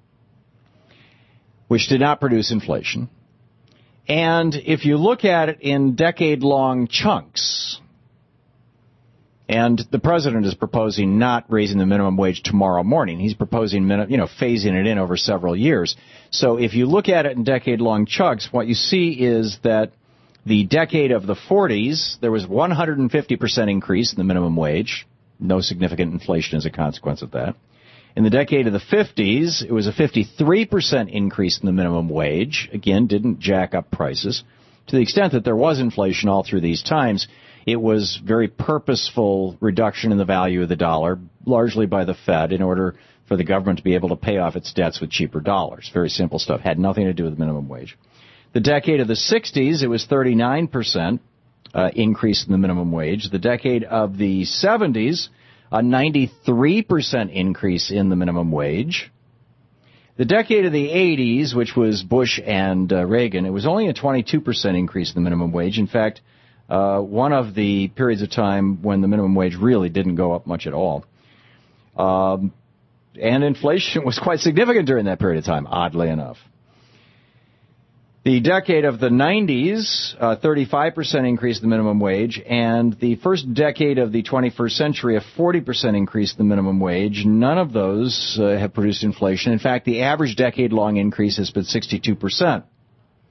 which did not produce inflation. And if you look at it in decade-long chunks, and the president is proposing not raising the minimum wage tomorrow morning. He's proposing, phasing it in over several years. So if you look at it in decade-long chunks, what you see is that the decade of the 40s, there was 150% increase in the minimum wage. No significant inflation as a consequence of that. In the decade of the 50s, it was a 53% increase in the minimum wage. Again, didn't jack up prices. To the extent that there was inflation all through these times, it was very purposeful reduction in the value of the dollar, largely by the Fed, in order for the government to be able to pay off its debts with cheaper dollars. Very simple stuff. Had nothing to do with the minimum wage. The decade of the 60s, it was 39% increase in the minimum wage. The decade of the 70s, a 93% increase in the minimum wage. The decade of the 80s, which was Bush and Reagan, it was only a 22% increase in the minimum wage. In fact, one of the periods of time when the minimum wage really didn't go up much at all. And inflation was quite significant during that period of time, oddly enough. The decade of the 90s, 35% increase in the minimum wage, and the first decade of the 21st century, a 40% increase in the minimum wage. None of those have produced inflation. In fact, the average decade-long increase has been 62%.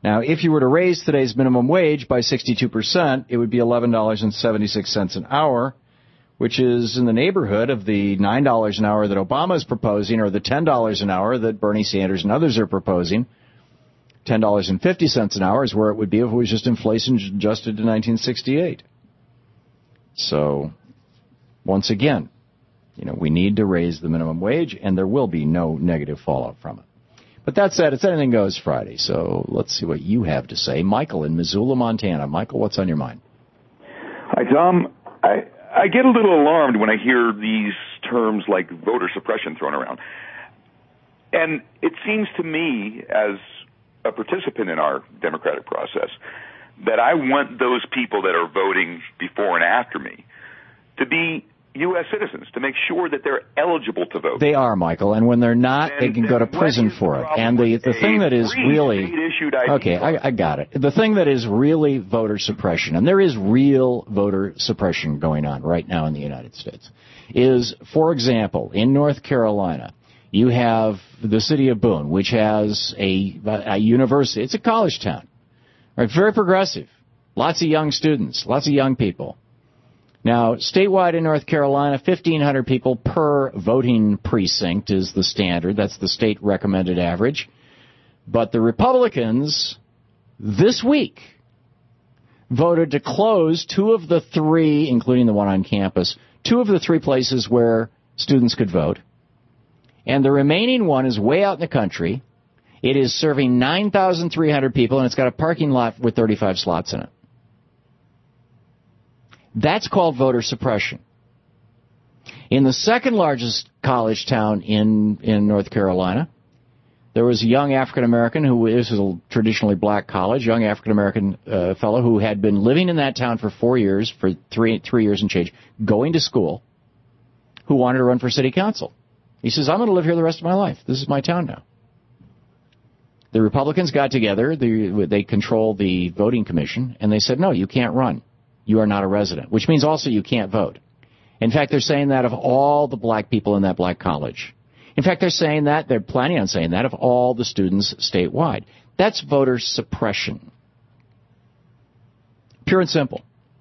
Now, if you were to raise today's minimum wage by 62%, it would be $11.76 an hour, which is in the neighborhood of the $9 an hour that Obama is proposing, or the $10 an hour that Bernie Sanders and others are proposing. $10.50 an hour is where it would be if it was just inflation adjusted to 1968. So, once again, we need to raise the minimum wage, and there will be no negative fallout from it. But that said, it's Anything Goes Friday, so let's see what you have to say. Michael in Missoula, Montana. Michael, what's on your mind? Hi, Tom. I get a little alarmed when I hear these terms like voter suppression thrown around. And it seems to me, as a participant in our democratic process, that I want those people that are voting before and after me to be U.S. citizens, to make sure that they're eligible to vote. They are, Michael, and when they're not, they can go to prison for it. And the thing that is really... Okay, I got it. The thing that is really voter suppression, and there is real voter suppression going on right now in the United States, is, for example, in North Carolina, you have the city of Boone, which has a university. It's a college town, right? Very progressive. Lots of young students, lots of young people. Now, statewide in North Carolina, 1,500 people per voting precinct is the standard. That's the state recommended average. But the Republicans this week voted to close 2 of the 3, including the one on campus, 2 of the 3 places where students could vote. And the remaining one is way out in the country. It is serving 9,300 people, and it's got a parking lot with 35 slots in it. That's called voter suppression. In the second largest college town in North Carolina, there was a young African-American this is a traditionally black college, young African-American fellow who had been living in that town for 4 years, for three years and change, going to school, who wanted to run for city council. He says, I'm going to live here the rest of my life. This is my town now. The Republicans got together, they control the voting commission, and they said, no, you can't run. You are not a resident, which means also you can't vote. In fact, they're saying that of all the black people in that black college. In fact, they're planning on saying that of all the students statewide. That's voter suppression. Pure and simple.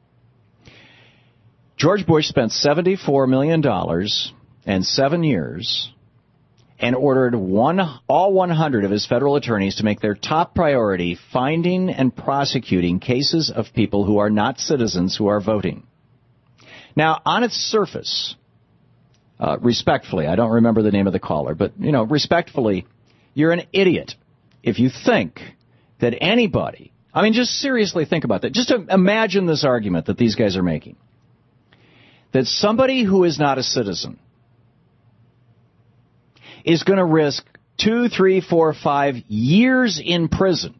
George Bush spent $74 million and 7 years and ordered all 100 of his federal attorneys to make their top priority finding and prosecuting cases of people who are not citizens who are voting. Now, on its surface, respectfully, I don't remember the name of the caller, but, respectfully, you're an idiot if you think that anybody, just seriously think about that. Just imagine this argument that these guys are making. That somebody who is not a citizen is going to risk 2, 3, 4, 5 years in prison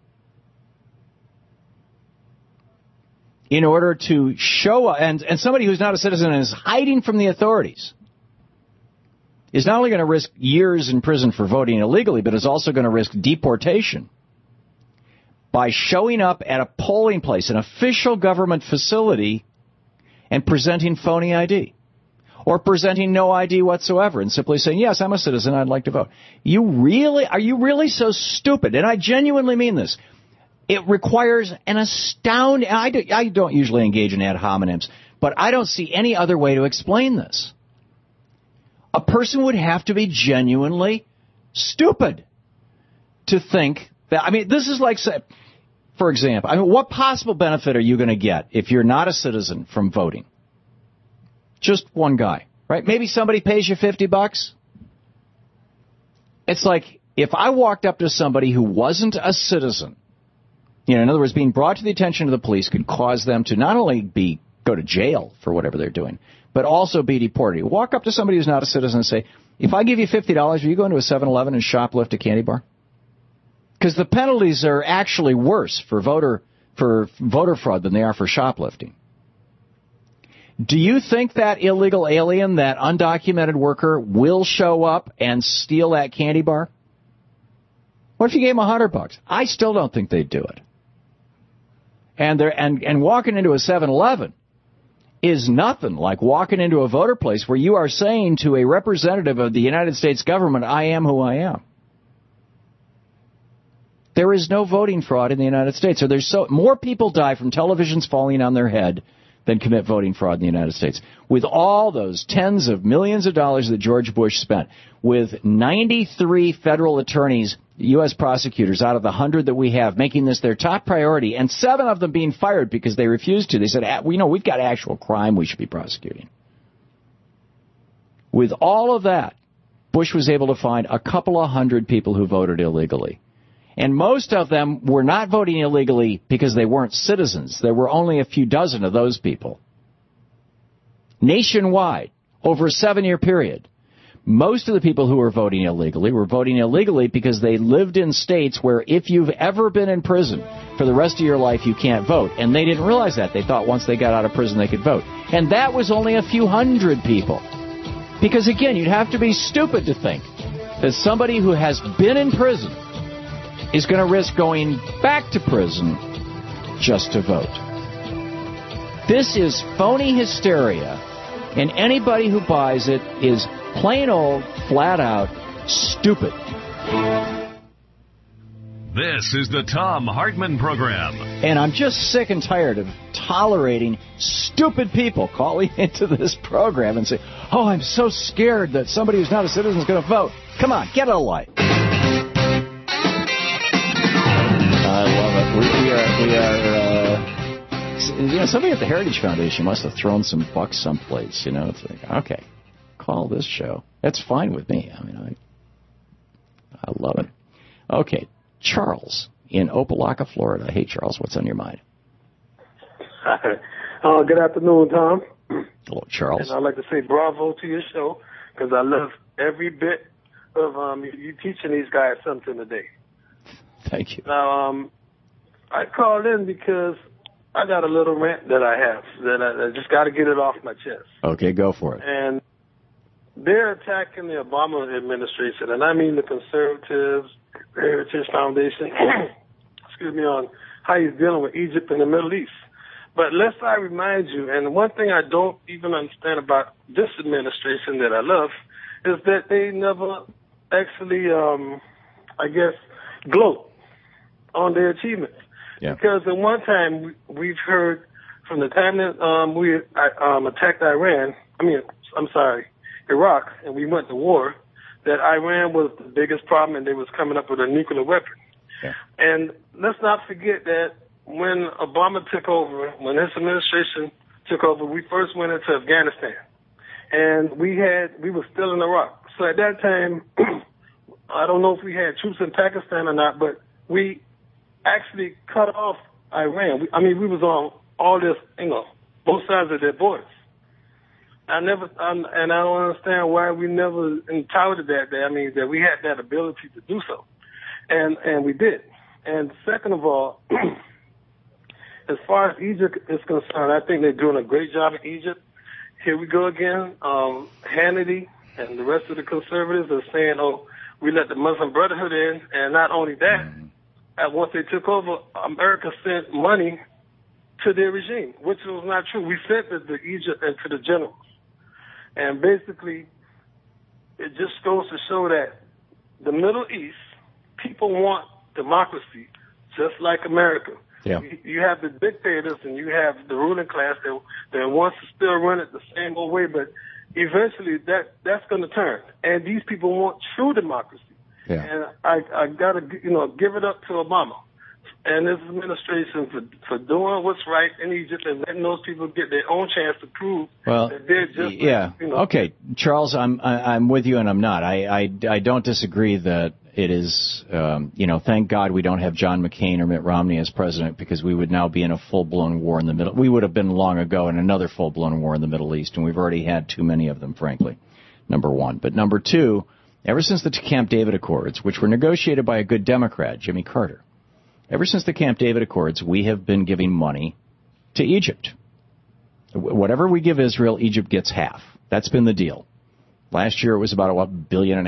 in order to show, and somebody who's not a citizen and is hiding from the authorities is not only going to risk years in prison for voting illegally, but is also going to risk deportation by showing up at a polling place, an official government facility, and presenting phony ID. Or presenting no ID whatsoever and simply saying, yes, I'm a citizen, I'd like to vote. Are you really so stupid? And I genuinely mean this. It requires an astounding, I don't usually engage in ad hominems, but I don't see any other way to explain this. A person would have to be genuinely stupid to think that, this is like, for example, what possible benefit are you going to get if you're not a citizen from voting? Just one guy, right? Maybe somebody pays you $50. It's like if I walked up to somebody who wasn't a citizen, in other words, being brought to the attention of the police could cause them to not only go to jail for whatever they're doing, but also be deported. You walk up to somebody who's not a citizen and say, if I give you $50, will you go into a 7-Eleven and shoplift a candy bar? Because the penalties are actually worse for voter fraud than they are for shoplifting. Do you think that illegal alien, that undocumented worker, will show up and steal that candy bar? What if you gave him $100? I still don't think they'd do it. And walking into a 7-Eleven is nothing like walking into a voter place where you are saying to a representative of the United States government, I am who I am. There is no voting fraud in the United States. So more people die from televisions falling on their head than commit voting fraud in the United States. With all those tens of millions of dollars that George Bush spent, with 93 federal attorneys, U.S. prosecutors out of the 100 that we have, making this their top priority, and 7 of them being fired because they refused to. They said, we've got actual crime we should be prosecuting. With all of that, Bush was able to find a couple of hundred people who voted illegally. And most of them were not voting illegally because they weren't citizens. There were only a few dozen of those people. Nationwide, over a 7-year period, most of the people who were voting illegally because they lived in states where if you've ever been in prison for the rest of your life, you can't vote. And they didn't realize that. They thought once they got out of prison, they could vote. And that was only a few hundred people. Because, again, you'd have to be stupid to think that somebody who has been in prison is going to risk going back to prison just to vote. This is phony hysteria, and anybody who buys it is plain old, flat out stupid. This is the Thom Hartmann Program. And I'm just sick and tired of tolerating stupid people calling into this program and say, oh, I'm so scared that somebody who's not a citizen is going to vote. Come on, get a life. I love it. Somebody at the Heritage Foundation must have thrown some bucks someplace. It's like, okay, call this show. That's fine with me. I love it. Okay, Charles in Opelika, Florida. Hey, Charles, what's on your mind? Good afternoon, Tom. Hello, Charles. And I'd like to say bravo to your show because I love every bit of you teaching these guys something today. Thank you. Now, I called in because I got a little rant that I have that I just got to get it off my chest. Okay, go for it. And they're attacking the Obama administration, and I mean the conservatives, Heritage Foundation, excuse me, on how he's dealing with Egypt and the Middle East. But lest I remind you, and one thing I don't even understand about this administration that I love is that they never actually, gloat on their achievements. Yeah. Because at one time we've heard from the time that we attacked Iraq, and we went to war, that Iran was the biggest problem and they was coming up with a nuclear weapon. Yeah. And let's not forget that when Obama took over, when his administration took over, we first went into Afghanistan. And we were still in Iraq. So at that time, I don't know if we had troops in Pakistan or not, but we actually cut off Iran. We was on all this, both sides of their borders. I don't understand why we never touted that we had that ability to do so. And we did. And second of all, as far as Egypt is concerned, I think they're doing a great job in Egypt. Here we go again. Hannity and the rest of the conservatives are saying, we let the Muslim Brotherhood in. And not only that, once they took over, America sent money to their regime, which was not true. We sent it to Egypt and to the generals. And basically, it just goes to show that the Middle East, people want democracy just like America. Yeah. You have the dictators and you have the ruling class that wants to still run it the same old way, but eventually that's going to turn. And these people want true democracy. Yeah. And I got to, give it up to Obama and his administration for doing what's right in Egypt and letting those people get their own chance to prove that they're just. Yeah. Okay, Charles, I'm with you and I'm not. I don't disagree that it is, thank God we don't have John McCain or Mitt Romney as president because we would now be in a full-blown war in the Middle. We would have been long ago in another full-blown war in the Middle East, and we've already had too many of them, frankly, number one. But number two, ever since the Camp David Accords, which were negotiated by a good Democrat, Jimmy Carter, ever since the Camp David Accords, we have been giving money to Egypt. Whatever we give Israel, Egypt gets half. That's been the deal. Last year it was about $1.5 billion.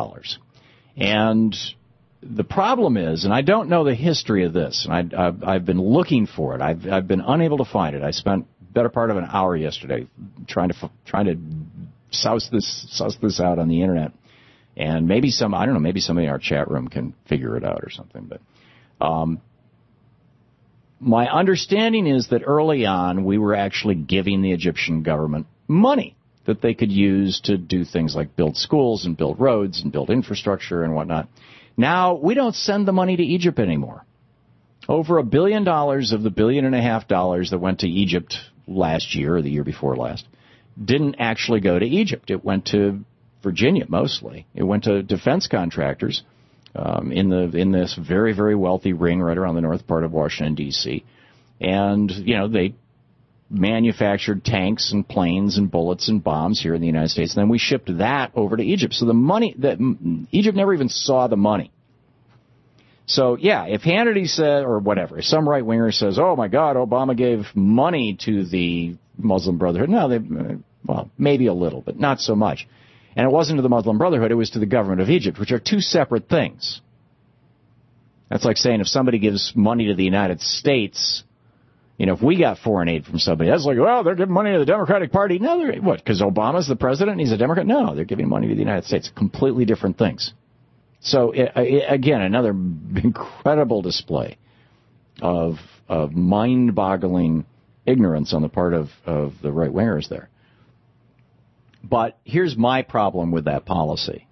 And the problem is, and I don't know the history of this, and I've been looking for it. I've been unable to find it. I spent the better part of an hour yesterday trying to suss this out on the internet. And maybe somebody in our chat room can figure it out or something. But My understanding is that early on we were actually giving the Egyptian government money that they could use to do things like build schools and build roads and build infrastructure and whatnot. Now, we don't send the money to Egypt anymore. Over $1 billion of the $1.5 billion that went to Egypt last year or the year before last didn't actually go to Egypt. It went to Virginia mostly. It went to defense contractors in this very, very wealthy ring right around the north part of Washington, D.C. And, they manufactured tanks and planes and bullets and bombs here in the United States. And then we shipped that over to Egypt. So the money, Egypt never even saw the money. So, yeah, if Hannity said, or whatever, if some right-winger says, oh, my God, Obama gave money to the Muslim Brotherhood. No, well, maybe a little, but not so much. And it wasn't to the Muslim Brotherhood, it was to the government of Egypt, which are two separate things. That's like saying if somebody gives money to the United States, if we got foreign aid from somebody, that's like, well, they're giving money to the Democratic Party. No, what, because Obama's the president and he's a Democrat? No, they're giving money to the United States. Completely different things. So, again, another incredible display of mind-boggling ignorance on the part of the right-wingers there. But here's my problem with that policy.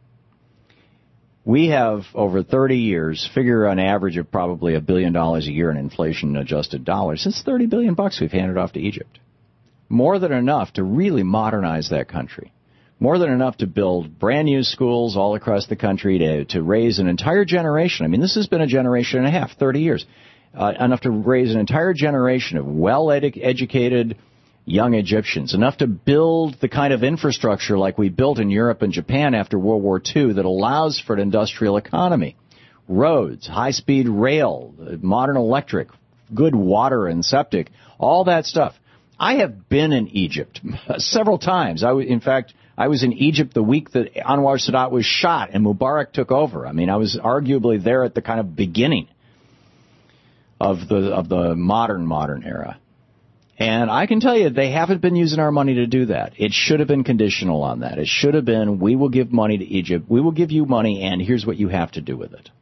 We have, over 30 years, figure an average of probably $1 billion a year in inflation-adjusted dollars. It's $30 billion we've handed off to Egypt. More than enough to really modernize that country. More than enough to build brand-new schools all across the country to raise an entire generation. I mean, this has been a generation and a half, 30 years. Enough to raise an entire generation of well-educated young Egyptians, enough to build the kind of infrastructure like we built in Europe and Japan after World War II that allows for an industrial economy. Roads, high-speed rail, modern electric, good water and septic, all that stuff. I have been in Egypt several times. I was in Egypt the week that Anwar Sadat was shot and Mubarak took over. I mean, I was arguably there at the kind of beginning of the modern era. And I can tell you, they haven't been using our money to do that. It should have been conditional on that. It should have been, we will give money to Egypt, we will give you money, and here's what you have to do with it.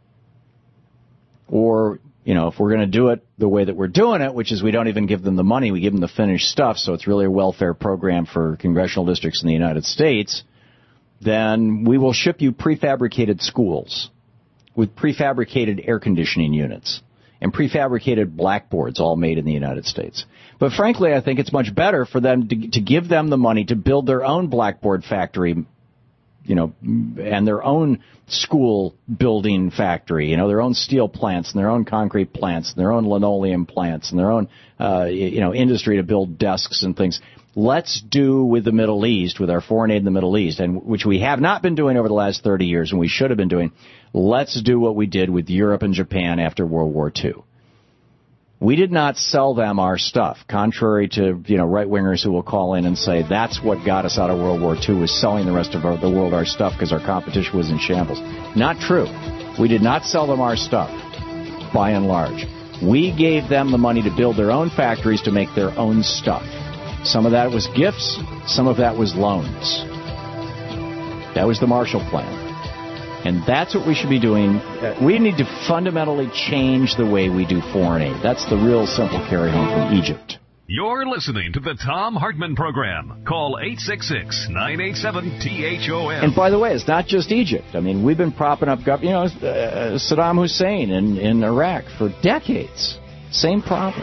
Or, if we're going to do it the way that we're doing it, which is we don't even give them the money, we give them the finished stuff, so it's really a welfare program for congressional districts in the United States, then we will ship you prefabricated schools with prefabricated air conditioning units and prefabricated blackboards all made in the United States. But frankly, I think it's much better for them to give them the money to build their own blackboard factory, and their own school building factory, their own steel plants and their own concrete plants and their own linoleum plants and their own, industry to build desks and things. Let's do with the Middle East, with our foreign aid in the Middle East, and which we have not been doing over the last 30 years and we should have been doing. Let's do what we did with Europe and Japan after World War II. We did not sell them our stuff, contrary to, right-wingers who will call in and say that's what got us out of World War II, was selling the rest of the world our stuff because our competition was in shambles. Not true. We did not sell them our stuff, by and large. We gave them the money to build their own factories to make their own stuff. Some of that was gifts, some of that was loans. That was the Marshall Plan. And that's what we should be doing. We need to fundamentally change the way we do foreign aid. That's the real simple carry home from Egypt. You're listening to the Thom Hartmann Program. Call 866-987-THOM. And by the way, it's not just Egypt. I mean, we've been propping up, Saddam Hussein in Iraq for decades. Same problem.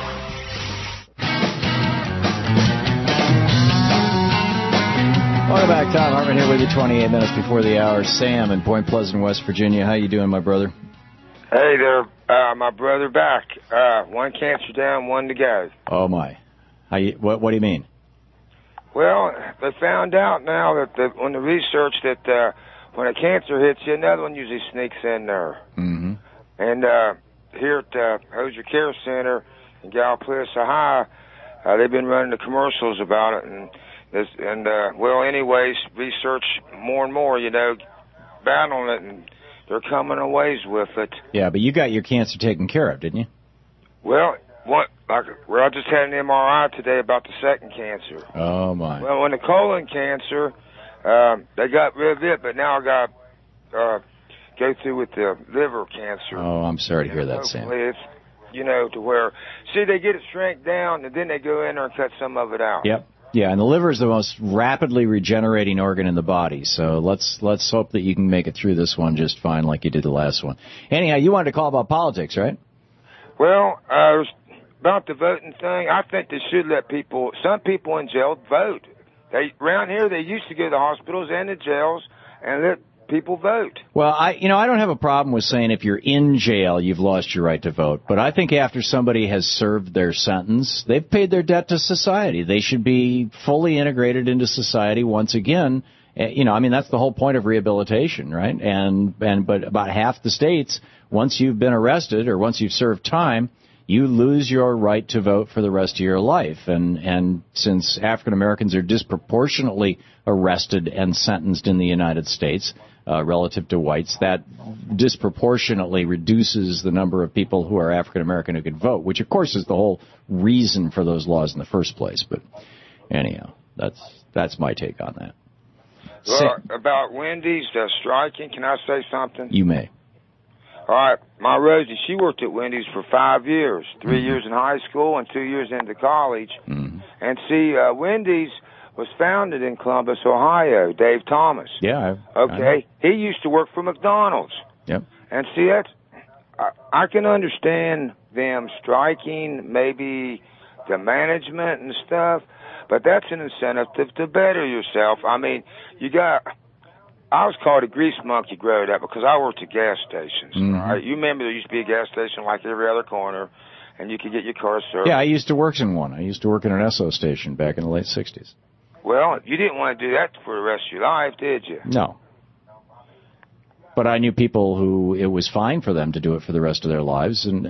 Welcome back. Thom Hartmann here with you 28 minutes before the hour. Sam in Point Pleasant, West Virginia. How you doing, my brother? Hey there, my brother back. One cancer down, one to go. Oh, my. What do you mean? Well, they found out now that on the research that when a cancer hits you, another one usually sneaks in there. Mm-hmm. And here at Hosier Care Center in Gallipolis, Ohio, they've been running the commercials about it. Anyways, research more and more, battling it, and they're coming a ways with it. Yeah, but you got your cancer taken care of, didn't you? Well, I just had an MRI today about the second cancer. Oh, my. Well, on the colon cancer, they got rid of it, but now I got go through with the liver cancer. Oh, I'm sorry to hear that, Sam. It's, to where, they get it shrank down, and then they go in there and cut some of it out. Yep. Yeah, and the liver is the most rapidly regenerating organ in the body. So let's hope that you can make it through this one just fine, like you did the last one. Anyhow, you wanted to call about politics, right? Well, about the voting thing, I think they should let some people in jail vote. Around here, they used to go to the hospitals and the jails and let people vote. Well, I don't have a problem with saying if you're in jail, you've lost your right to vote. But I think after somebody has served their sentence, they've paid their debt to society. They should be fully integrated into society once again. That's the whole point of rehabilitation, right? But about half the states, once you've been arrested or once you've served time, you lose your right to vote for the rest of your life. And since African Americans are disproportionately arrested and sentenced in the United States, relative to whites, that disproportionately reduces the number of people who are African American who can vote, which of course is the whole reason for those laws in the first place. But anyhow, that's my take on that. Well, about Wendy's striking, can I say something? You may. All right, my Rosie, she worked at Wendy's for 5 years, 3 years in high school and 2 years into college. Mm-hmm. And see, Wendy's was founded in Columbus, Ohio. Dave Thomas. Yeah. Okay. He used to work for McDonald's. Yep. And see, I can understand them striking, maybe the management and stuff, but that's an incentive to better yourself. I mean, I was called a grease monkey growing up because I worked at gas stations. Mm-hmm. Right? You remember there used to be a gas station like every other corner, and you could get your car served. Yeah, I used to work in one. I used to work in an Esso station back in the late 60s. Well, you didn't want to do that for the rest of your life, did you? No. But I knew people who it was fine for them to do it for the rest of their lives, and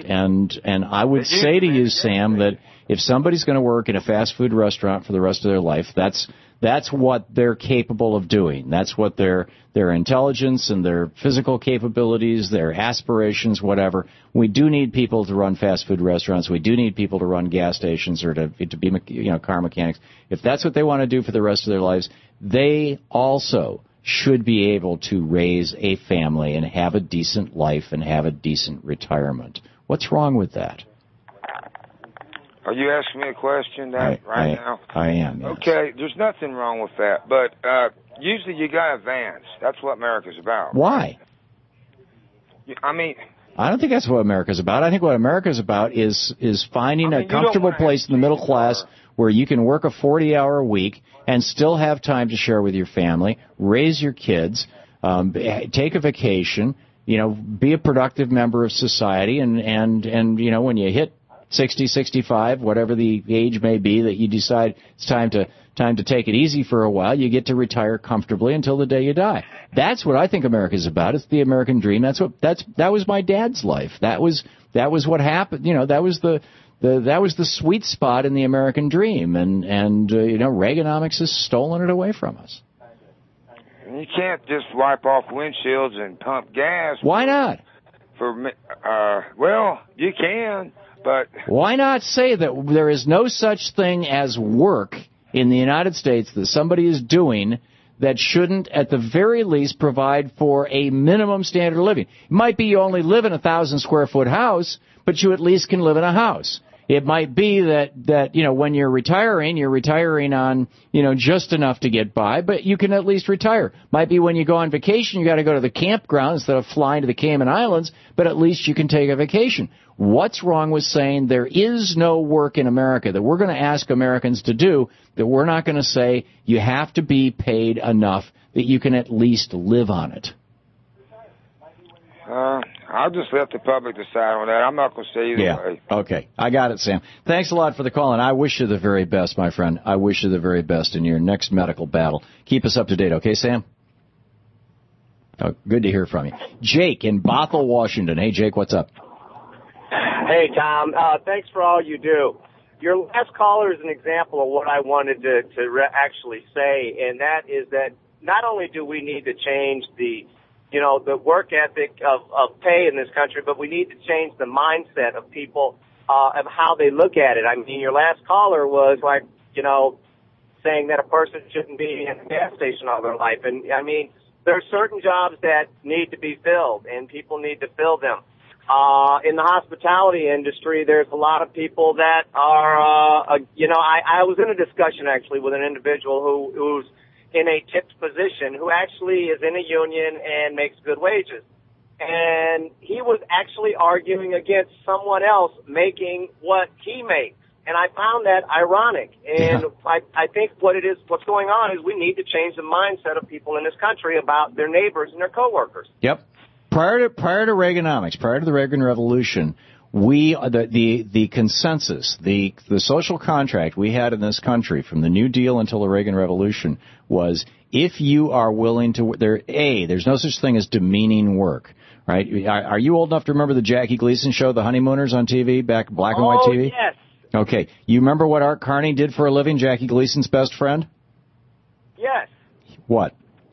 I would say to you, Sam, that if somebody's going to work in a fast food restaurant for the rest of their life, that's what they're capable of doing. That's what their intelligence and their physical capabilities, their aspirations, whatever. We do need people to run fast food restaurants. We do need people to run gas stations or to be car mechanics. If that's what they want to do for the rest of their lives, they also should be able to raise a family and have a decent life and have a decent retirement. What's wrong with that? Are you asking me a question now? I am, yes. Okay, there's nothing wrong with that, but usually you got advance. That's what America's about. Why? I don't think that's what America's about. I think what America's about is finding a comfortable place in the middle class where you can work a 40-hour week and still have time to share with your family, raise your kids, take a vacation, be a productive member of society, and when you hit 60, 65, whatever the age may be that you decide it's time to take it easy for a while, you get to retire comfortably until the day you die. That's what I think America's about. It's the American dream. That was my dad's life. That was what happened. That was the sweet spot in the American dream, and Reaganomics has stolen it away from us. You can't just wipe off windshields and pump gas. Why not? Well, you can. But why not say that there is no such thing as work in the United States that somebody is doing that shouldn't, at the very least, provide for a minimum standard of living? It might be you only live in a 1,000-square-foot house, but you at least can live in a house. It might be that when you're retiring on, just enough to get by, but you can at least retire. Might be when you go on vacation, you got to go to the campground instead of flying to the Cayman Islands, but at least you can take a vacation. What's wrong with saying there is no work in America that we're going to ask Americans to do, that we're not going to say you have to be paid enough that you can at least live on it? I'll just let the public decide on that. I'm not going to say either way. Okay. I got it, Sam. Thanks a lot for the call, and I wish you the very best, my friend. I wish you the very best in your next medical battle. Keep us up to date, okay, Sam? Oh, good to hear from you. Jake in Bothell, Washington. Hey, Jake, what's up? Hey, Tom. Thanks for all you do. Your last caller is an example of what I wanted to actually say, and that is that not only do we need to change the work ethic of pay in this country, but we need to change the mindset of people, of how they look at it. I mean, your last caller was like, saying that a person shouldn't be in a gas station all their life. And I mean, There are certain jobs that need to be filled, and people need to fill them. In the hospitality industry, there's a lot of people that are, I was in a discussion actually with an individual who's in a tipped position, who actually is in a union and makes good wages. And he was actually arguing against someone else making what he makes. And I found that ironic. And I think what's going on is we need to change the mindset of people in this country about their neighbors and their coworkers. Yep. Prior to Reaganomics, prior to the Reagan Revolution, the consensus, the social contract we had in this country from the New Deal until the Reagan Revolution was, if you are willing to, there's no such thing as demeaning work. Right? Are you old enough to remember the Jackie Gleason show, The Honeymooners, on TV, back black and white TV? Yes. Okay. You remember what Art Carney did for a living, Jackie Gleason's best friend? Yes. What?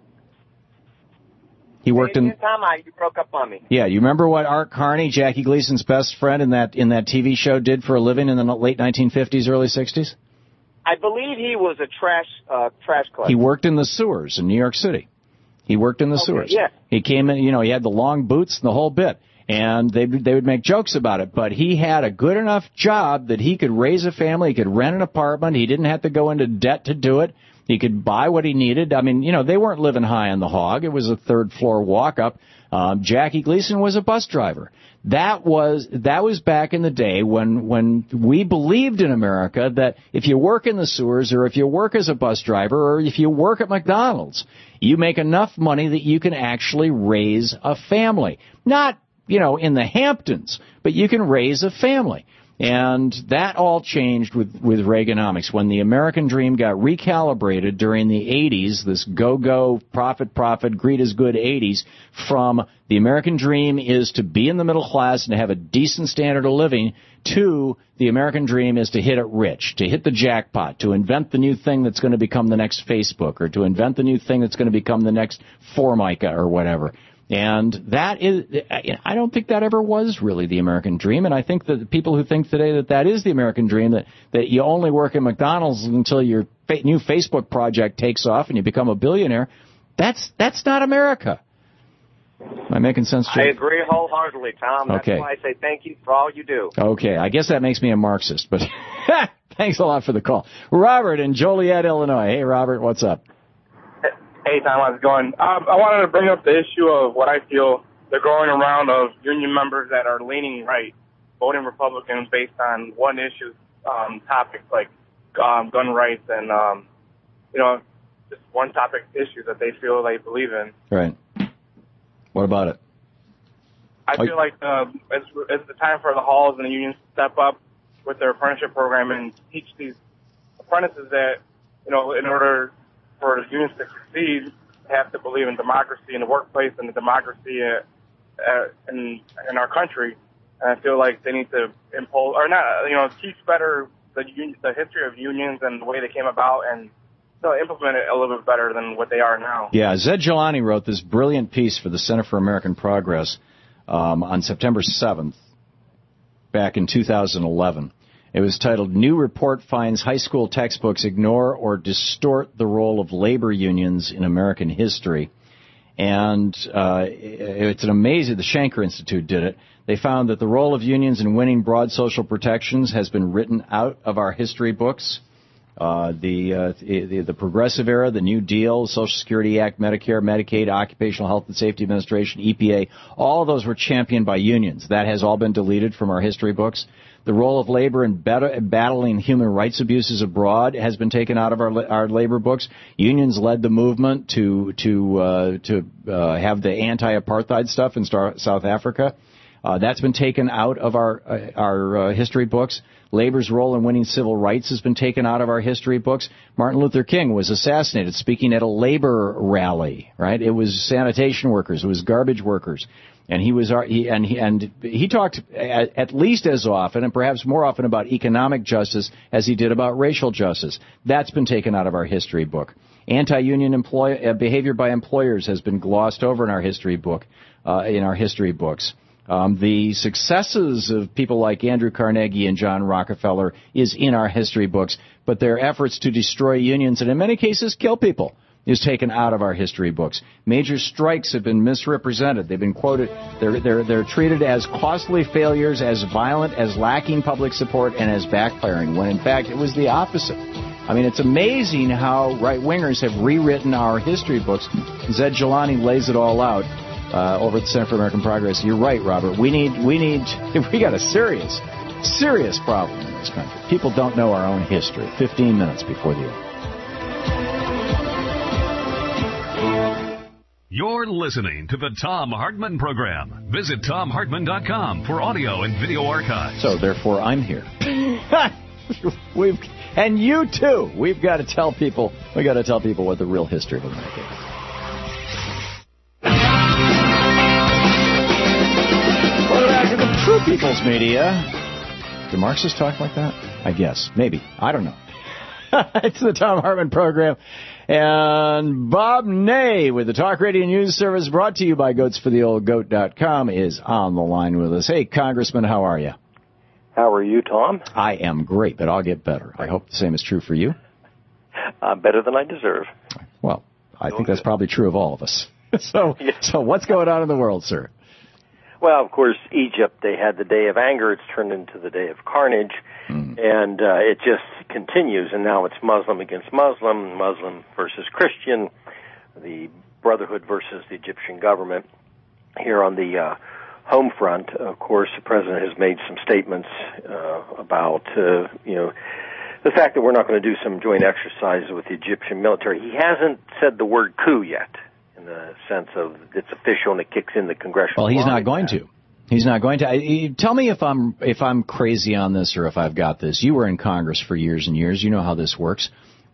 He worked in. Tom, you broke up on me. Yeah, you remember what Art Carney, Jackie Gleason's best friend in that TV show, did for a living in the late 1950s, early 60s? I believe he was a trash collector. He worked in the sewers in New York City. He worked in the sewers. Yeah. He came in, he had the long boots and the whole bit. And they would make jokes about it. But he had a good enough job that he could raise a family. He could rent an apartment. He didn't have to go into debt to do it. He could buy what he needed. I mean, they weren't living high on the hog. It was a third-floor walk-up. Jackie Gleason was a bus driver. That was back in the day when we believed in America that if you work in the sewers or if you work as a bus driver or if you work at McDonald's, you make enough money that you can actually raise a family. Not, in the Hamptons, but you can raise a family. And that all changed with Reaganomics. When the American dream got recalibrated during the 80s, this go-go, profit, greed is good 80s, from the American dream is to be in the middle class and to have a decent standard of living, to the American dream is to hit it rich, to hit the jackpot, to invent the new thing that's going to become the next Facebook, or to invent the new thing that's going to become the next Formica or whatever. And that is, I don't think that ever was really the American dream. And I think that the people who think today that is the American dream, that you only work at McDonald's until your new Facebook project takes off and you become a billionaire, that's not America. Am I making sense, Jay? I agree wholeheartedly, Tom. That's why I say thank you for all you do. Okay, I guess that makes me a Marxist, but thanks a lot for the call. Robert in Joliet, Illinois. Hey, Robert, what's up? Hey, Tom, how's it going? I wanted to bring up the issue of what I feel the growing around of union members that are leaning right, voting Republican based on one issue, topics like gun rights and, just one topic issues that they feel they believe in. Right. What about it? I feel like it's the time for the halls and the unions to step up with their apprenticeship program and teach these apprentices that, in order for the unions to succeed, have to believe in democracy in the workplace and the democracy in our country. And I feel like they need to impose, or not, teach better the history of unions and the way they came about, and implement it a little bit better than what they are now. Yeah, Zed Jelani wrote this brilliant piece for the Center for American Progress on September 7th, back in 2011. It was titled, New Report Finds High School Textbooks Ignore or Distort the Role of Labor Unions in American History. And it's an amazing, the Shanker Institute did it. They found that the role of unions in winning broad social protections has been written out of our history books. The Progressive Era, the New Deal, Social Security Act, Medicare, Medicaid, Occupational Health and Safety Administration, EPA, all of those were championed by unions. That has all been deleted from our history books. The role of labor in battling human rights abuses abroad has been taken out of our labor books. Unions led the movement to have the anti-apartheid stuff in South Africa. That's been taken out of our history books. Labor's role in winning civil rights has been taken out of our history books. Martin Luther King was assassinated speaking at a labor rally, right? It was sanitation workers, it was garbage workers. And he talked at least as often and perhaps more often about economic justice as he did about racial justice. That's been taken out of our history book. Anti-union behavior by employers has been glossed over in our history book, in our history books. The successes of people like Andrew Carnegie and John Rockefeller is in our history books, but their efforts to destroy unions and in many cases kill people is taken out of our history books. Major strikes have been misrepresented. They've been quoted. They're treated as costly failures, as violent, as lacking public support, and as backfiring, when in fact it was the opposite. I mean, it's amazing how right-wingers have rewritten our history books. Zed Jelani lays it all out over at the Center for American Progress. You're right, Robert. We got a serious problem in this country. People don't know our own history. 15 minutes before the end. You're listening to the Thom Hartmann Program. Visit ThomHartmann.com for audio and video archives. So, therefore, I'm here. And you too. We've got to tell people. We got to tell people what the real history of America is. Welcome back to the True People's Media. Do Marxists talk like that? I guess. Maybe. I don't know. It's the Thom Hartmann Program. And Bob Ney with the Talk Radio News Service, brought to you by GoatsForTheOldGoat.com, is on the line with us. Hey, Congressman, how are you? How are you, Tom? I am great, but I'll get better. I hope the same is true for you. Better than I deserve. Well, I think that's probably true of all of us. So what's going on in the world, sir? Well, of course, Egypt, they had the day of anger. It's turned into the day of carnage, and it just continues. And now it's Muslim against Muslim, Muslim versus Christian, the Brotherhood versus the Egyptian government. Here on the home front, of course, the president has made some statements about, the fact that we're not going to do some joint exercises with the Egyptian military. He hasn't said the word coup yet, in the sense of it's official and it kicks in the congressional. Well, he's not going to. He's not going to. Tell me if I'm crazy on this or if I've got this. You were in Congress for years and years. You know how this works.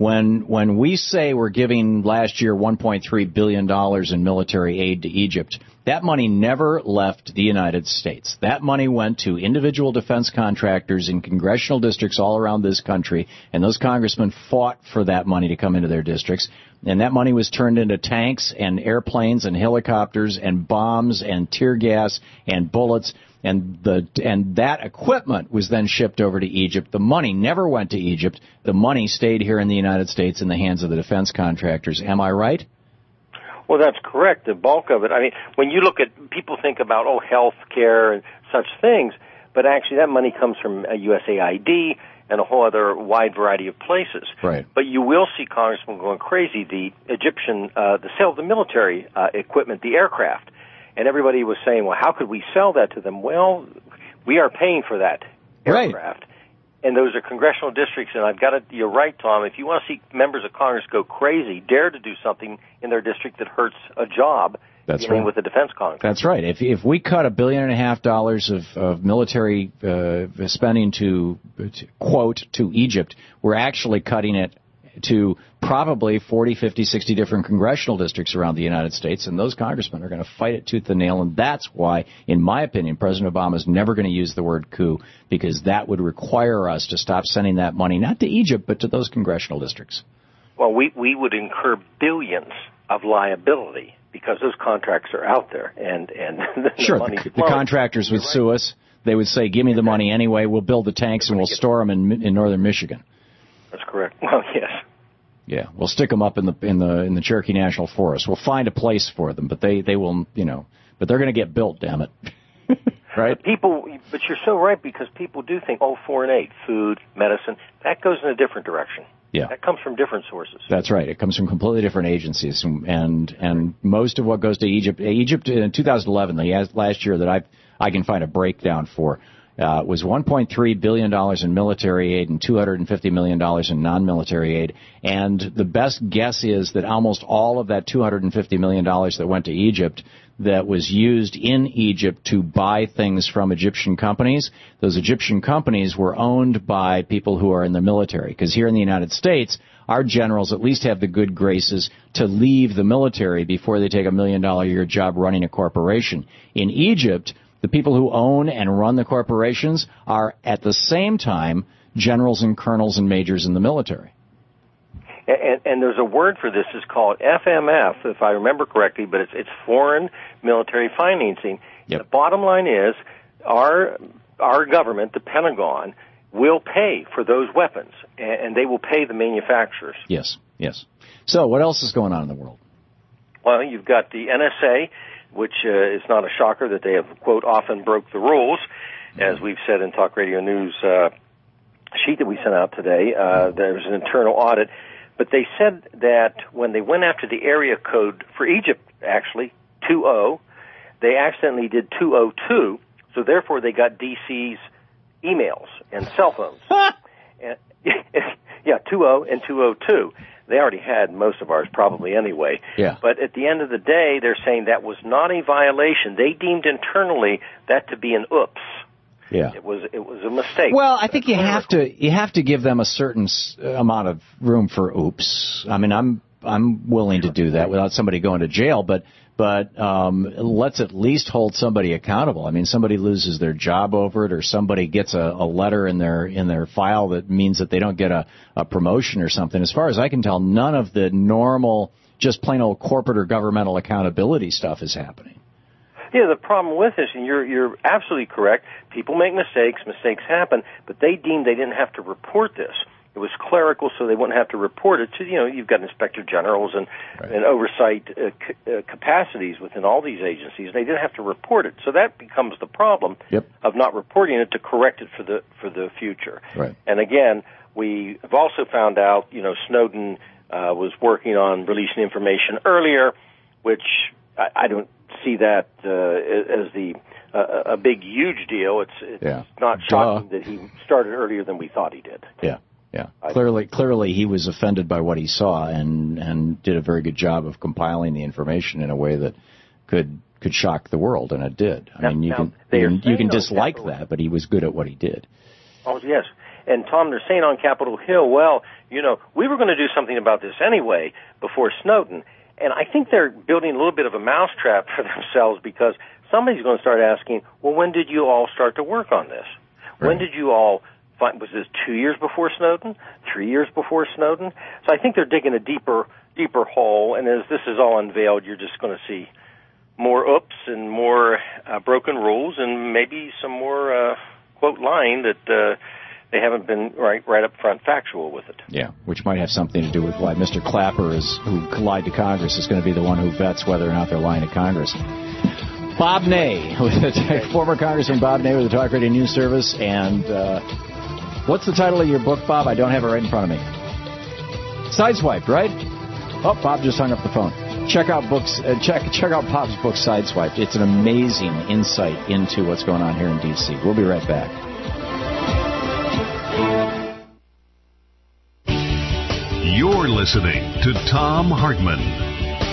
When we say we're giving last year $1.3 billion in military aid to Egypt, that money never left the United States. That money went to individual defense contractors in congressional districts all around this country, and those congressmen fought for that money to come into their districts. And that money was turned into tanks and airplanes and helicopters and bombs and tear gas and bullets. And that equipment was then shipped over to Egypt. The money never went to Egypt. The money stayed here in the United States in the hands of the defense contractors. Am I right? Well, that's correct. The bulk of it. I mean, when you look at, people think about, health care and such things, but actually that money comes from USAID and a whole other wide variety of places. Right. But you will see congressmen going crazy. The Egyptian, the sale of the military equipment, the aircraft. And everybody was saying, well, how could we sell that to them? Well, we are paying for that aircraft. Right. And those are congressional districts, and you're right, Tom, if you want to see members of Congress go crazy, dare to do something in their district that hurts a job, dealing with the defense contract. That's right. If we cut $1.5 billion of military spending to Egypt, we're actually cutting it to probably 40, 50, 60 different congressional districts around the United States, and those congressmen are going to fight it tooth and nail, and that's why, in my opinion, President Obama is never going to use the word coup, because that would require us to stop sending that money, not to Egypt, but to those congressional districts. Well, we would incur billions of liability because those contracts are out there, and sure, the contractors would sue us. They would say, give me the money anyway, we'll build the tanks and we'll store them in northern Michigan. That's correct. Well, yes. Yeah, we'll stick them up in the Cherokee National Forest. We'll find a place for them, but they will, but they're going to get built, damn it. Right? But you're so right, because people do think, foreign aid, food, medicine, that goes in a different direction. Yeah. That comes from different sources. That's right. It comes from completely different agencies, and most of what goes to Egypt in 2011, the last year that I can find a breakdown for, was $1.3 billion in military aid and $250 million in non-military aid. And the best guess is that almost all of that $250 million that went to Egypt, that was used in Egypt to buy things from Egyptian companies, those Egyptian companies were owned by people who are in the military. Because here in the United States, our generals at least have the good graces to leave the military before they take $1 million a year job running a corporation. In Egypt, the people who own and run the corporations are at the same time generals and colonels and majors in the military. And there's a word for this. It's called FMF, if I remember correctly, but it's foreign military financing. Yep. The bottom line is our government, the Pentagon, will pay for those weapons, and they will pay the manufacturers. Yes. Yes. So what else is going on in the world? Well, you've got the NSA, which is not a shocker that they have, quote, often broke the rules. As we've said in Talk Radio News sheet that we sent out today, there was an internal audit. But they said that when they went after the area code for Egypt, actually, 20, they accidentally did 202, so therefore they got DC's emails and cell phones. And, yeah, 20 and 202. They already had most of ours probably anyway. Yeah. But at the end of the day, they're saying that was not a violation. They deemed internally that to be an oops. Yeah. It was a mistake. Well, I think you have to give them a certain amount of room for oops. I mean, I'm willing to do that without somebody going to jail, but let's at least hold somebody accountable. I mean, somebody loses their job over it, or somebody gets a letter in their file that means that they don't get a promotion or something. As far as I can tell, none of the normal, just plain old corporate or governmental accountability stuff is happening. Yeah, the problem with this, and you're absolutely correct, people make mistakes happen, but they deemed they didn't have to report this. It was clerical, so they wouldn't have to report it to, you've got inspector generals and oversight capacities within all these agencies. They didn't have to report it. So that becomes the problem of not reporting it to correct it for the future. Right. And again, we have also found out, Snowden was working on releasing information earlier, which I don't see that as a big, huge deal. It's not shocking that he started earlier than we thought he did. Yeah. Yeah, clearly he was offended by what he saw and did a very good job of compiling the information in a way that could shock the world, and it did. I mean, you can dislike that, but he was good at what he did. Oh, yes. And Tom, they're saying on Capitol Hill, well, we were going to do something about this anyway before Snowden, and I think they're building a little bit of a mousetrap for themselves, because somebody's going to start asking, well, when did you all start to work on this? Right. When did you all... Was this 2 years before Snowden? 3 years before Snowden? So I think they're digging a deeper hole, and as this is all unveiled, you're just going to see more oops and more broken rules, and maybe some more, quote, lying that they haven't been right up front factual with it. Yeah, which might have something to do with why Mr. Clapper, who lied to Congress, is going to be the one who vets whether or not they're lying to Congress. Bob Ney, former Congressman Bob Ney with the Talk Radio News Service, and... what's the title of your book, Bob? I don't have it right in front of me. Sideswiped, right? Oh, Bob just hung up the phone. Check out Bob's book, Sideswiped. It's an amazing insight into what's going on here in D.C. We'll be right back. You're listening to Thom Hartmann.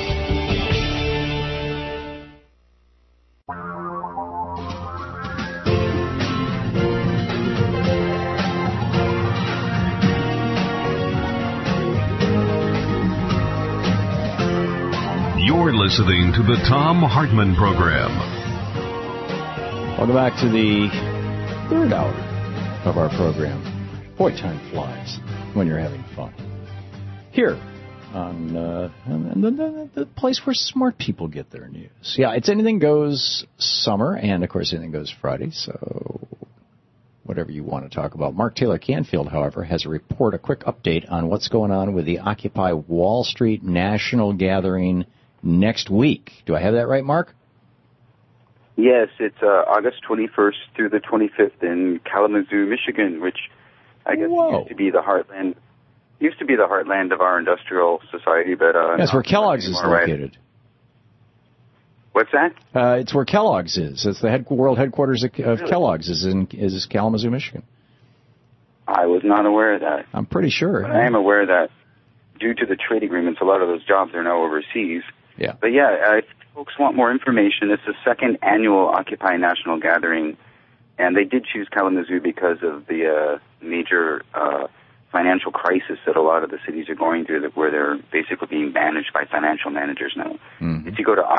You're listening to the Thom Hartmann Program. Welcome back to the third hour of our program. Boy, time flies when you're having fun. Here on the place where smart people get their news. Yeah, it's Anything Goes Summer, and of course Anything Goes Friday, so whatever you want to talk about. Mark Taylor Canfield, however, has a quick update on what's going on with the Occupy Wall Street National Gathering next week. Do I have that right, Mark? Yes, it's August 21st through the 25th in Kalamazoo, Michigan, which I guess used to be the heartland of our industrial society, but that's where Kellogg's is located. Right. What's that? It's where Kellogg's is. It's the world headquarters of Kellogg's is Kalamazoo, Michigan. I was not aware of that. I'm pretty sure. But I am aware that due to the trade agreements, a lot of those jobs are now overseas. Yeah. But yeah, if folks want more information, it's the second annual Occupy National Gathering, and they did choose Kalamazoo because of the major financial crisis that a lot of the cities are going through, where they're basically being managed by financial managers now. Mm-hmm. If you go to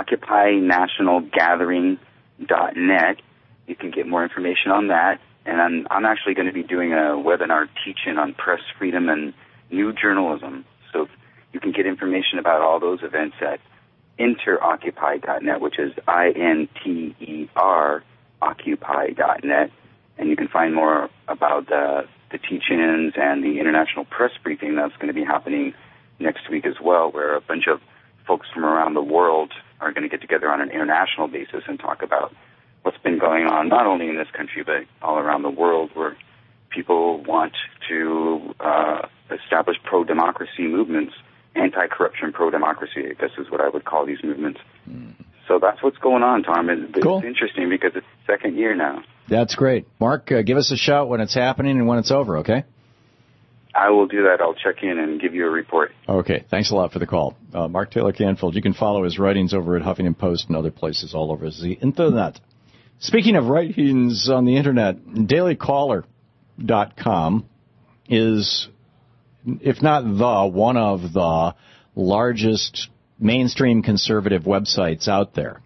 occupynationalgathering.net, you can get more information on that. And I'm actually going to be doing a webinar teaching on press freedom and new journalism. So you can get information about all those events at interoccupy.net, which is INTER occupy.net, and you can find more about the teach-ins and the international press briefing that's going to be happening next week as well, where a bunch of folks from around the world are going to get together on an international basis and talk about what's been going on, not only in this country, but all around the world, where people want to establish pro-democracy movements, anti-corruption pro-democracy, I guess is what I would call these movements. So that's what's going on, Tom. It's interesting because it's the second year now. That's great. Mark, give us a shout when it's happening and when it's over, okay? I will do that. I'll check in and give you a report. Okay. Thanks a lot for the call. Mark Taylor Canfield. You can follow his writings over at Huffington Post and other places all over the Internet. Speaking of writings on the Internet, dailycaller.com is, if not one of the largest mainstream conservative websites out there.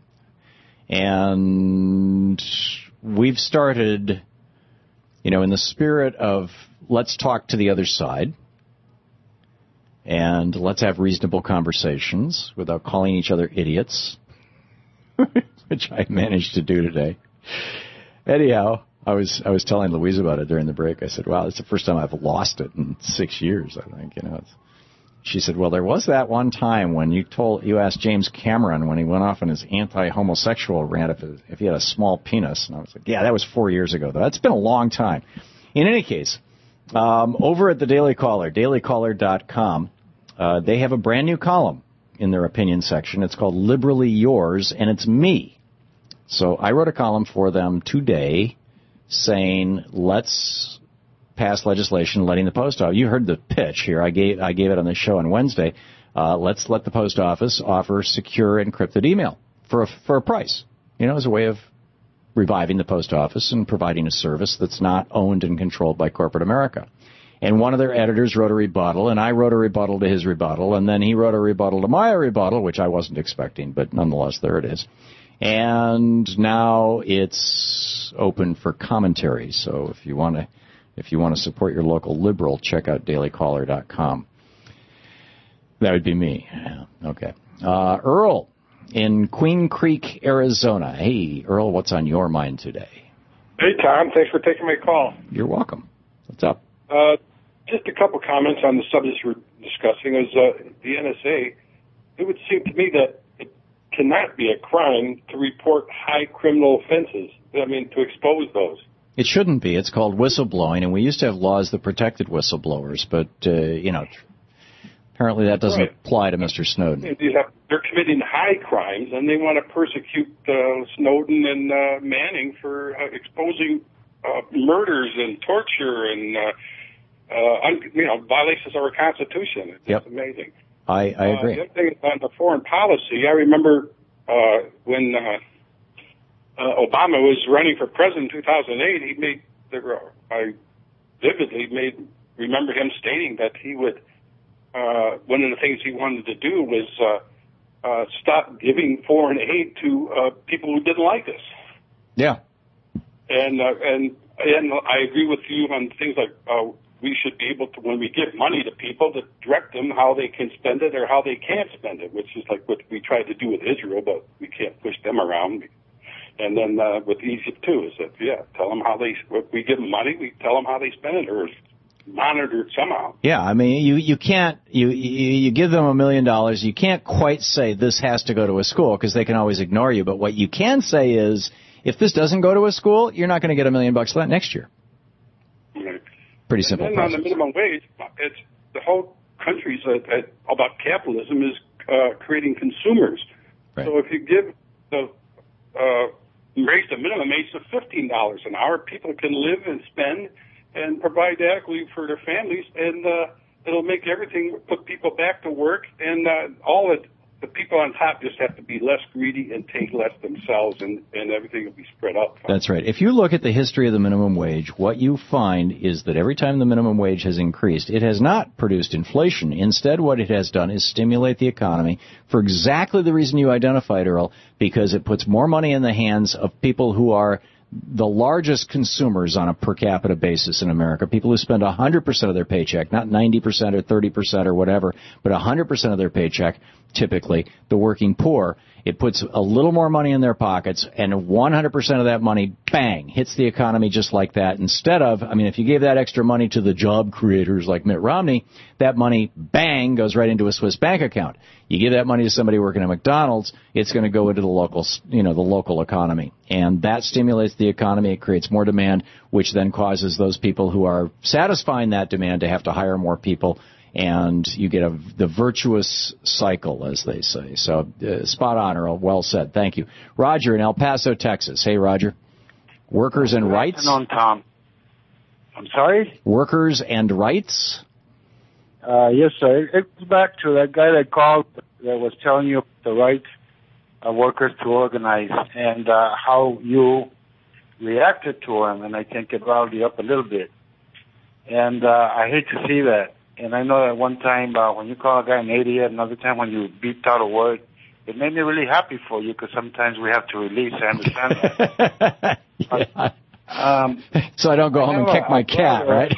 And we've started, in the spirit of let's talk to the other side and let's have reasonable conversations without calling each other idiots, which I managed to do today. Anyhow, I was telling Louise about it during the break. I said, wow, it's the first time I've lost it in 6 years, I think. She said, well, there was that one time when you asked James Cameron when he went off on his anti-homosexual rant if he had a small penis. And I was like, yeah, that was 4 years ago, though. That's been a long time. In any case, over at the Daily Caller, dailycaller.com, they have a brand new column in their opinion section. It's called Liberally Yours, and it's me. So I wrote a column for them today saying, let's pass legislation letting the post office. You heard the pitch here. I gave it on the show on Wednesday. Let's let the post office offer secure encrypted email for a price. As a way of reviving the post office and providing a service that's not owned and controlled by corporate America. And one of their editors wrote a rebuttal, and I wrote a rebuttal to his rebuttal, and then he wrote a rebuttal to my rebuttal, which I wasn't expecting, but nonetheless, there it is. And now it's open for commentary. So if you want to support your local liberal, check out dailycaller.com. That would be me. Yeah, okay. Earl in Queen Creek, Arizona. Hey, Earl, what's on your mind today? Hey, Tom. Thanks for taking my call. You're welcome. What's up? Just a couple comments on the subject we're discussing. As the NSA, it would seem to me that it cannot be a crime to report high criminal offenses. To expose those. It shouldn't be. It's called whistleblowing, and we used to have laws that protected whistleblowers, but, apparently that doesn't apply to Mr. Snowden. They're committing high crimes, and they want to persecute Snowden and Manning for exposing murders and torture and, violations of our Constitution. It's amazing. I agree. The other thing is on the foreign policy, I remember when Obama was running for president in 2008, I vividly remember him stating that he would, one of the things he wanted to do was stop giving foreign aid to people who didn't like us. Yeah. And I agree with you on things like we should be able to, when we give money to people, to direct them how they can spend it or how they can't spend it, which is like what we tried to do with Israel, but we can't push them around. And then with Egypt, too, is that, tell them how we give them money, we tell them how they spend it, or monitor it somehow. Yeah, you can't, you give them $1 million, you can't quite say this has to go to a school, because they can always ignore you, but what you can say is, if this doesn't go to a school, you're not going to get $1 million for that next year. Right. Pretty simple and then process. On the minimum wage, it's the whole country's about capitalism is creating consumers. Right. So if you give raise the minimum wage to $15 an hour, people can live and spend and provide adequately for their families, and it'll make everything, put people back to work, and the people on top just have to be less greedy and take less themselves, and everything will be spread out. That's right. If you look at the history of the minimum wage, what you find is that every time the minimum wage has increased, it has not produced inflation. Instead, what it has done is stimulate the economy for exactly the reason you identified, Earl, because it puts more money in the hands of people who are the largest consumers on a per capita basis in America, people who spend 100% of their paycheck, not 90% or 30% or whatever, but 100% of their paycheck, typically the working poor, it puts a little more money in their pockets, and 100% of that money, bang, hits the economy just like that. Instead of, I mean, if you gave that extra money to the job creators like Mitt Romney, that money, bang, goes right into a Swiss bank account. You give that money to somebody working at McDonald's, it's going to go into the local economy. And that stimulates the economy. It creates more demand, which then causes those people who are satisfying that demand to have to hire more people. And you get the virtuous cycle, as they say. So, spot on, Earl. Well said. Thank you. Roger in El Paso, Texas. Hey, Roger. Workers and rights? Good afternoon, Tom. I'm sorry? Workers and rights? Yes, sir. It goes back to that guy that called that was telling you the right of workers to organize and how you reacted to him, and I think it riled you up a little bit. And I hate to see that. And I know that one time when you call a guy an idiot, another time when you beeped out a word, it made me really happy for you because sometimes we have to release. I understand that. Yeah. So I don't go home and kick my cat, right?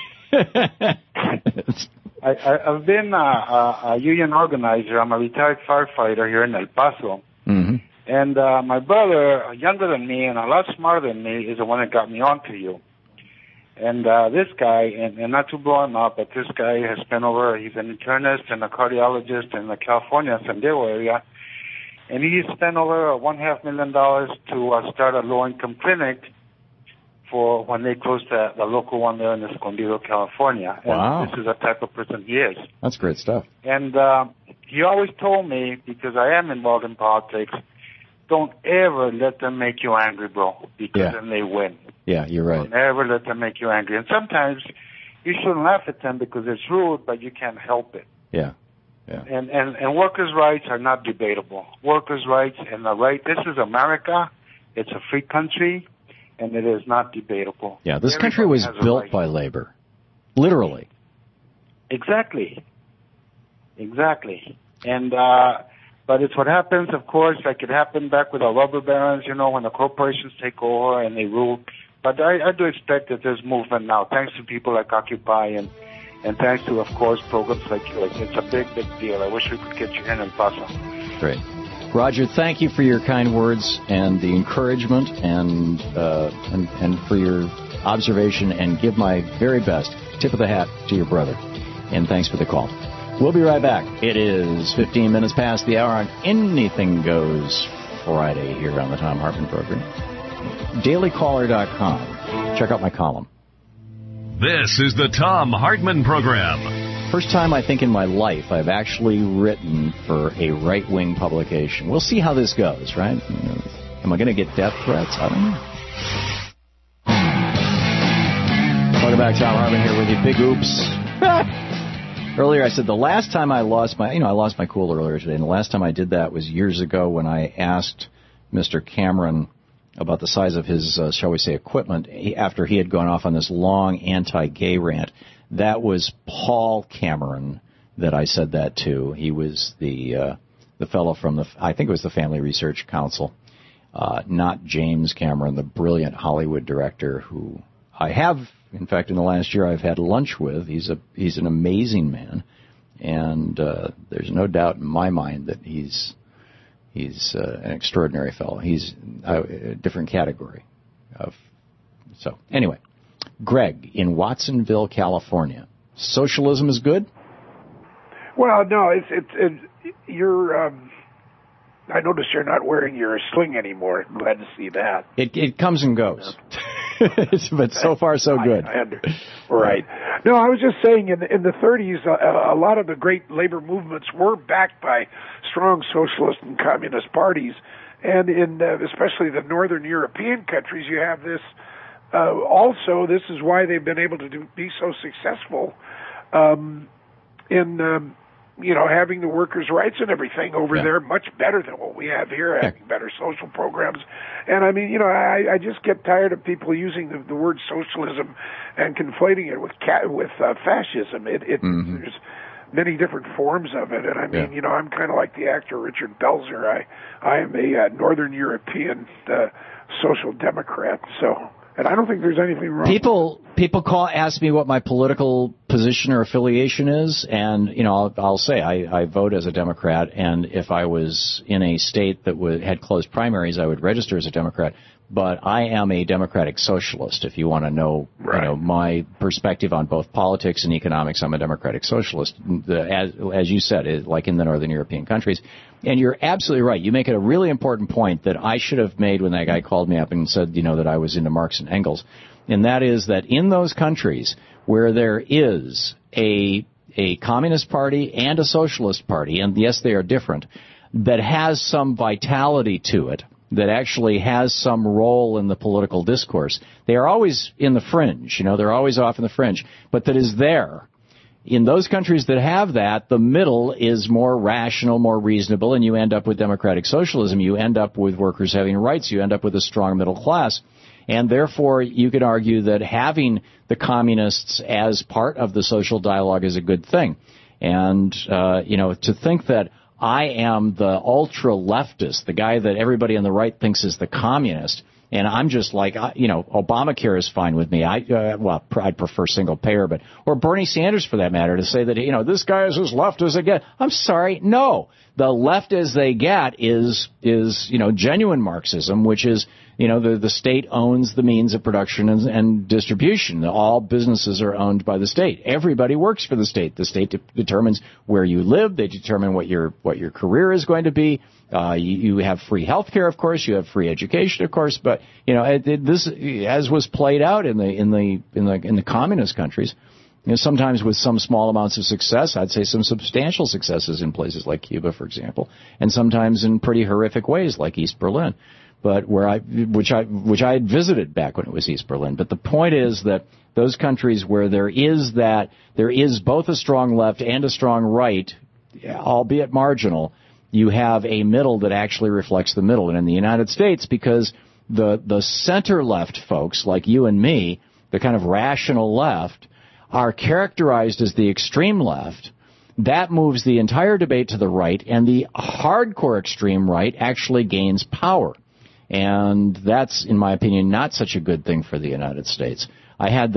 I've been a union organizer. I'm a retired firefighter here in El Paso. Mm-hmm. And my brother, younger than me and a lot smarter than me, is the one that got me onto you. And this guy, and not to blow him up, but this guy has spent he's an internist and a cardiologist in the California, San Diego area, and he spent over $1.5 million to start a low-income clinic for when they closed the local one there in Escondido, California. Wow. And this is the type of person he is. That's great stuff. And he always told me, because I am involved in politics, don't ever let them make you angry, bro, because then they win. Yeah, you're right. Don't ever let them make you angry. And sometimes you shouldn't laugh at them because it's rude, but you can't help it. Yeah. And workers' rights are not debatable. Workers' rights and the right, this is America. It's a free country, and it is not debatable. Yeah, this country was built by labor. Literally. Exactly. And, but it's what happens, of course, like it happened back with the rubber barons, when the corporations take over and they rule. But I do expect that there's movement now, thanks to people like Occupy and thanks to, of course, programs like yours. It's a big, big deal. I wish we could get you in El Paso. Great. Roger, thank you for your kind words and the encouragement and for your observation, and give my very best tip of the hat to your brother. And thanks for the call. We'll be right back. It is 15 minutes past the hour on Anything Goes Friday here on the Thom Hartmann Program. DailyCaller.com. Check out my column. This is the Thom Hartmann Program. First time, I think, in my life I've actually written for a right-wing publication. We'll see how this goes, right? Am I going to get death threats? I don't know. Welcome back. Thom Hartmann here with you. Big oops. Earlier I said the last time I lost my cool earlier today, and the last time I did that was years ago when I asked Mr. Cameron about the size of his, shall we say, equipment after he had gone off on this long anti-gay rant. That was Paul Cameron that I said that to. He was the fellow from I think it was the Family Research Council, not James Cameron, the brilliant Hollywood director who I have, in fact, in the last year I've had lunch with. He's an amazing man, and there's no doubt in my mind that he's an extraordinary fellow. He's a different category. So anyway, Greg in Watsonville, California. Socialism is good? Well, no, you're. I notice you're not wearing your sling anymore. I'm glad to see that. It comes and goes. But so far, so good. Right. No, I was just saying in the 30s, a lot of the great labor movements were backed by strong socialist and communist parties. And in especially the northern European countries, you have this. Also, this is why they've been able to be so successful in having the workers' rights and everything over there much better than what we have here, having better social programs. And I mean, I just get tired of people using the word socialism and conflating it with fascism. many different forms of it. And I mean, you know, I'm kind of like the actor Richard Belzer. I am a Northern European social democrat. So, and I don't think there's anything wrong. People ask me what my political position or affiliation is, and you know, I'll say I vote as a Democrat, and if I was in a state that had closed primaries, I would register as a Democrat. But I am a democratic socialist. If you want to know, you know, my perspective on both politics and economics, I'm a democratic socialist. As you said, like in the Northern European countries. And you're absolutely right. You make it a really important point that I should have made when that guy called me up and said, you know, that I was into Marx and Engels. And that is that in those countries where there is a communist party and a socialist party, and yes, they are different, that has some vitality to it, that actually has some role in the political discourse. They are always in the fringe, you know, they're always off in the fringe, but that is there. In those countries that have that, the middle is more rational, more reasonable, and you end up with democratic socialism. You end up with workers having rights. You end up with a strong middle class. And therefore, you could argue that having the communists as part of the social dialogue is a good thing. And, you know, to think that I am the ultra-leftist, the guy that everybody on the right thinks is the communist, and I'm just like, you know, Obamacare is fine with me. I'd prefer single payer, or Bernie Sanders for that matter, to say that, you know, this guy is as left as they get. I'm sorry, no. The left as they get is, you know, genuine Marxism, which is, you know, the state owns the means of production and distribution. All businesses are owned by the state. Everybody works for the state. The state determines where you live. They determine what your career is going to be. You have free health care, of course. You have free education, of course. But, you know, this, as was played out in the communist countries, you know, sometimes with some small amounts of success, I'd say some substantial successes in places like Cuba, for example, and sometimes in pretty horrific ways like East Berlin, but which I had visited back when it was East Berlin. But the point is that those countries where there is both a strong left and a strong right, albeit marginal, you have a middle that actually reflects the middle. And in the United States, because the center left folks like you and me, the kind of rational left, are characterized as the extreme left, that moves the entire debate to the right, and the hardcore extreme right actually gains power. And that's, in my opinion, not such a good thing for the United States. I had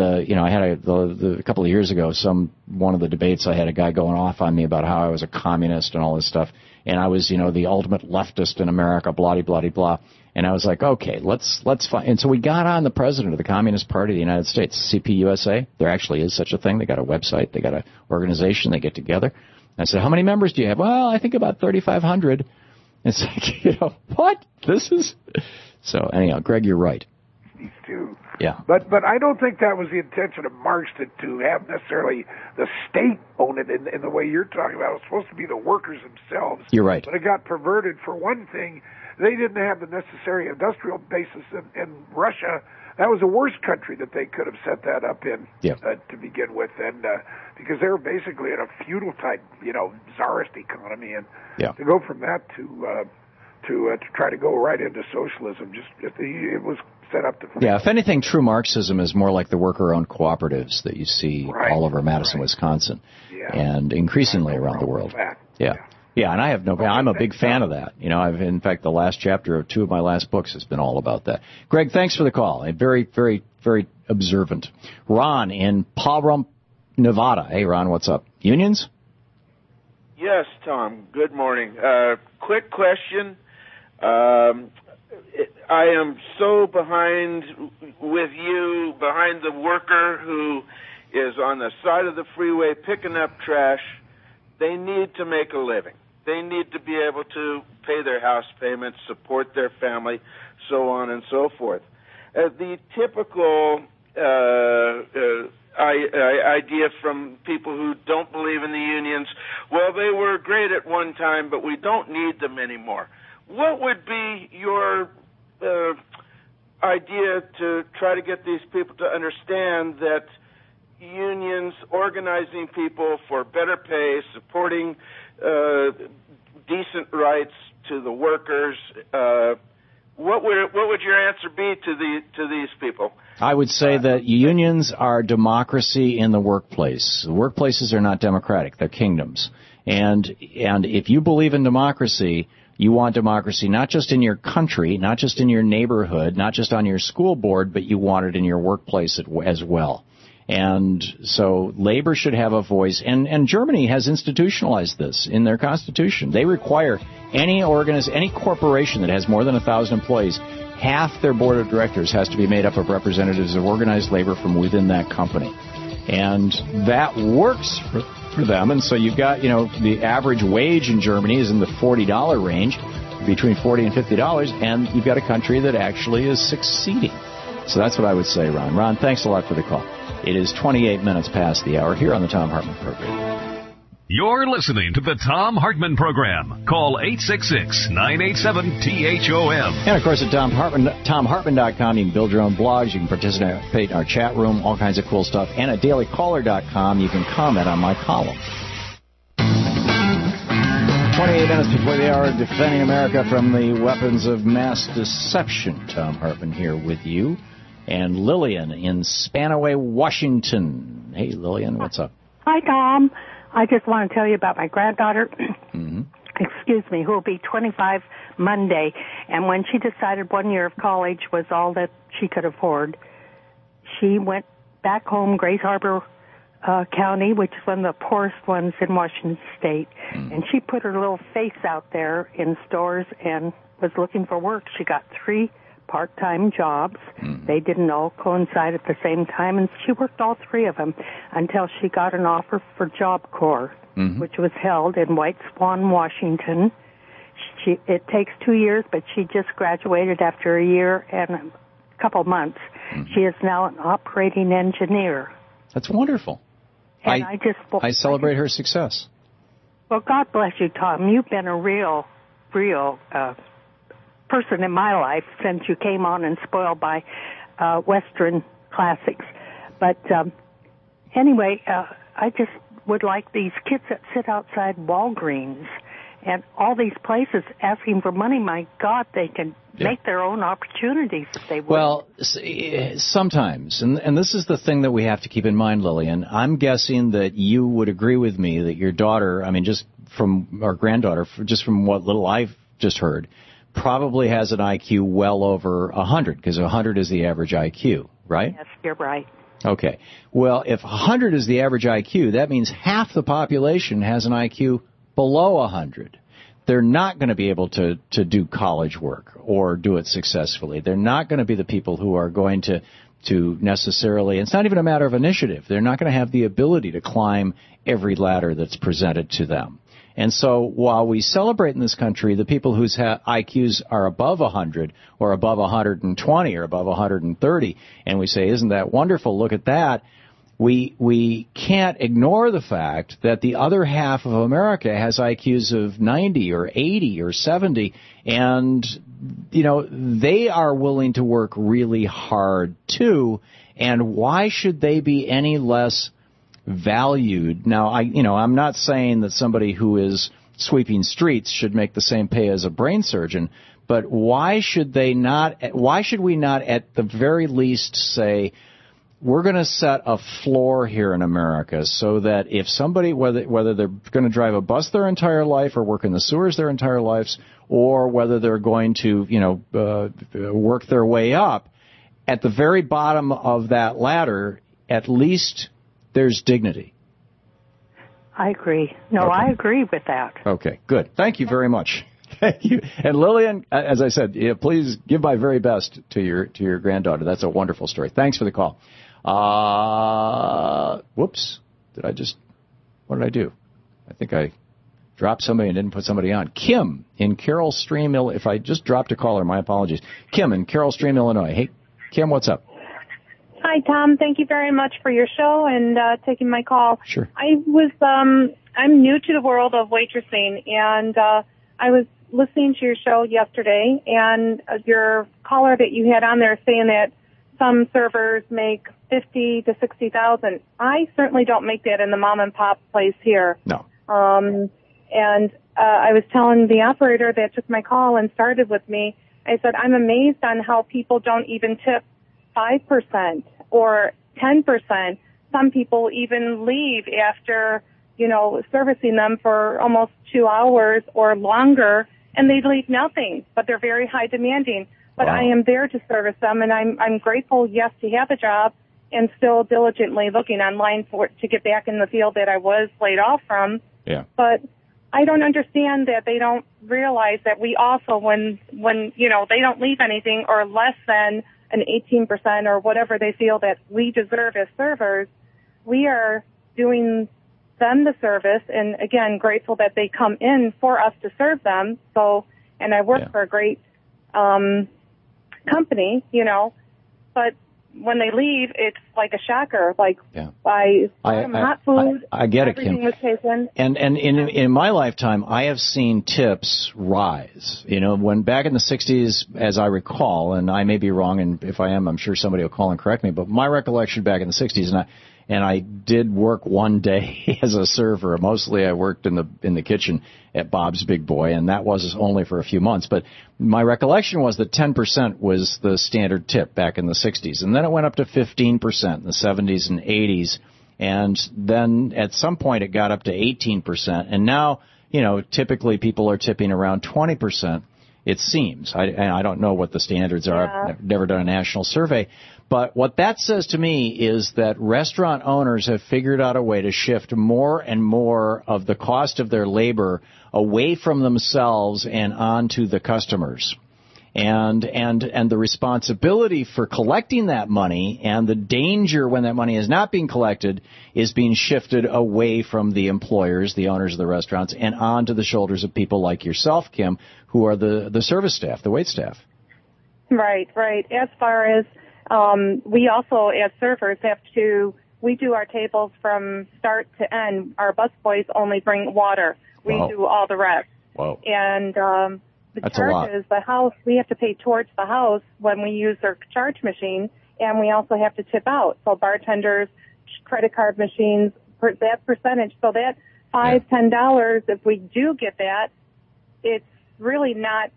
a couple of years ago, one of the debates, I had a guy going off on me about how I was a communist and all this stuff, and I was, you know, the ultimate leftist in America, blah, blah, blah, blah. And I was like, okay, let's find. And so we got on the president of the Communist Party of the United States, CPUSA. There actually is such a thing. They got a website. They got an organization. They get together. And I said, how many members do you have? Well, I think about 3,500. It's like, you know, what? This is... So anyhow, Greg, you're right. These two. Yeah. But I don't think that was the intention of Marx to have necessarily the state own it in the way you're talking about. It was supposed to be the workers themselves. You're right. But it got perverted. For one thing, they didn't have the necessary industrial basis in Russia. That was the worst country that they could have set that up in to begin with, and because they were basically in a feudal type, you know, czarist economy, and to go from that to try to go right into socialism, it was set up to. Yeah, if anything, true Marxism is more like the worker-owned cooperatives that you see all over Madison, Wisconsin, and increasingly around the world. Yeah, and I'm a big fan of that. You know, in fact, the last chapter of 2 of my last books has been all about that. Greg, thanks for the call. Very, very, very observant. Ron in Pahrump, Nevada. Hey, Ron, what's up? Unions? Yes, Tom. Good morning. Quick question. I am so behind the worker who is on the side of the freeway picking up trash. They need to make a living. They need to be able to pay their house payments, support their family, so on and so forth. The typical idea from people who don't believe in the unions, well, they were great at one time, but we don't need them anymore. What would be your idea to try to get these people to understand that unions, organizing people for better pay, supporting decent rights to the workers, what would your answer be to these people? I would say that unions are democracy in the workplace. The workplaces are not democratic; they're kingdoms. And if you believe in democracy, you want democracy not just in your country, not just in your neighborhood, not just on your school board, but you want it in your workplace as well. And so labor should have a voice. And Germany has institutionalized this in their constitution. They require any corporation that has more than 1,000 employees, half their board of directors has to be made up of representatives of organized labor from within that company. And that works for them. And so you've got, the average wage in Germany is in the $40 range, between $40 and $50, and you've got a country that actually is succeeding. So that's what I would say, Ron. Ron, thanks a lot for the call. It is 28 minutes past the hour here on the Thom Hartmann Program. You're listening to the Thom Hartmann Program. Call 866-987-THOM. And, of course, at TomHartmann.com, you can build your own blogs. You can participate in our chat room, all kinds of cool stuff. And at dailycaller.com, you can comment on my column. 28 minutes before the hour, defending America from the weapons of mass deception. Thom Hartmann here with you. And Lillian in Spanaway, Washington. Hey, Lillian, what's up? Hi, Tom. I just want to tell you about my granddaughter, who will be 25 Monday. And when she decided 1 year of college was all that she could afford, she went back home, Grays Harbor County, which is one of the poorest ones in Washington State. And she put her little face out there in stores and was looking for work. She got 3 part-time jobs. They didn't all coincide at the same time, and she worked all 3 of them until she got an offer for Job Corps, which was held in White Swan, Washington. It takes 2 years, but she just graduated after a year and a couple months. She is now an operating engineer. That's wonderful. And I celebrate her success. Well, God bless you, Tom. You've been a real person in my life since you came on and spoiled by Western classics. But anyway, I just would like these kids that sit outside Walgreens and all these places asking for money. My God, they can make their own opportunities if they would. Well, sometimes, and this is the thing that we have to keep in mind, Lillian. I'm guessing that you would agree with me that your daughter, just from our granddaughter, just from what little I've just heard, probably has an IQ well over 100, because 100 is the average IQ, right? Yes, you're right. Okay. Well, if 100 is the average IQ, that means half the population has an IQ below 100. They're not going to be able to do college work or do it successfully. They're not going to be the people who are going to necessarily, it's not even a matter of initiative. They're not going to have the ability to climb every ladder that's presented to them. And so while we celebrate in this country the people whose IQs are above 100 or above 120 or above 130, and we say, isn't that wonderful, look at that, we can't ignore the fact that the other half of America has IQs of 90 or 80 or 70, and, they are willing to work really hard too, and why should they be any less valued? Now, I'm not saying that somebody who is sweeping streets should make the same pay as a brain surgeon, but why should we not at the very least say, we're going to set a floor here in America so that if somebody, whether they're going to drive a bus their entire life or work in the sewers their entire lives, or whether they're going to, work their way up, at the very bottom of that ladder, at least there's dignity. I agree. I agree with that. Okay, good. Thank you very much. Thank you. And Lillian, as I said, please give my very best to your granddaughter. That's a wonderful story. Thanks for the call. Whoops. What did I do? I think I dropped somebody and didn't put somebody on. Kim in Carroll Stream, Illinois. If I just dropped a caller, my apologies. Kim in Carroll Stream, Illinois. Hey, Kim, what's up? Hi, Tom. Thank you very much for your show and taking my call. Sure. I'm new to the world of waitressing, and I was listening to your show yesterday, and your caller that you had on there saying that some servers make $50,000 to $60,000. I certainly don't make that in the mom and pop place here. No. And I was telling the operator that took my call and started with me, I said, I'm amazed on how people don't even tip 5% or 10%. Some people even leave after, servicing them for almost 2 hours or longer, and they leave nothing, but they're very high demanding. But Wow. I am there to service them, and I'm grateful, yes, to have a job and still diligently looking online to get back in the field that I was laid off from. Yeah. But I don't understand that they don't realize that we also, when they don't leave anything or less than an 18% or whatever they feel that we deserve as servers, we are doing them the service, and again, grateful that they come in for us to serve them. So, and I work for a great company, but when they leave, it's like a shocker. Like, I hot food. I get it, everything Kim. was taken. And in my lifetime, I have seen tips rise. When back in the 60s, as I recall, and I may be wrong, and if I am, I'm sure somebody will call and correct me, but my recollection back in the 60s, and I did work one day as a server. Mostly I worked in the kitchen at Bob's Big Boy, and that was only for a few months. But my recollection was that 10% was the standard tip back in the 60s. And then it went up to 15% in the 70s and 80s. And then at some point it got up to 18%. And now, typically people are tipping around 20%, it seems. I don't know what the standards are. Yeah. I've never done a national survey. But what that says to me is that restaurant owners have figured out a way to shift more and more of the cost of their labor away from themselves and onto the customers. And the responsibility for collecting that money and the danger when that money is not being collected is being shifted away from the employers, the owners of the restaurants, and onto the shoulders of people like yourself, Kim, who are the service staff, the wait staff. Right. As far as we also, as servers, we do our tables from start to end. Our busboys only bring water. We do all the rest. Whoa. And the That's a lot. charges, the house, we have to pay towards the house when we use their charge machine, and we also have to tip out. So bartenders, credit card machines, that percentage. So that $5-10, if we do get that, it's really not,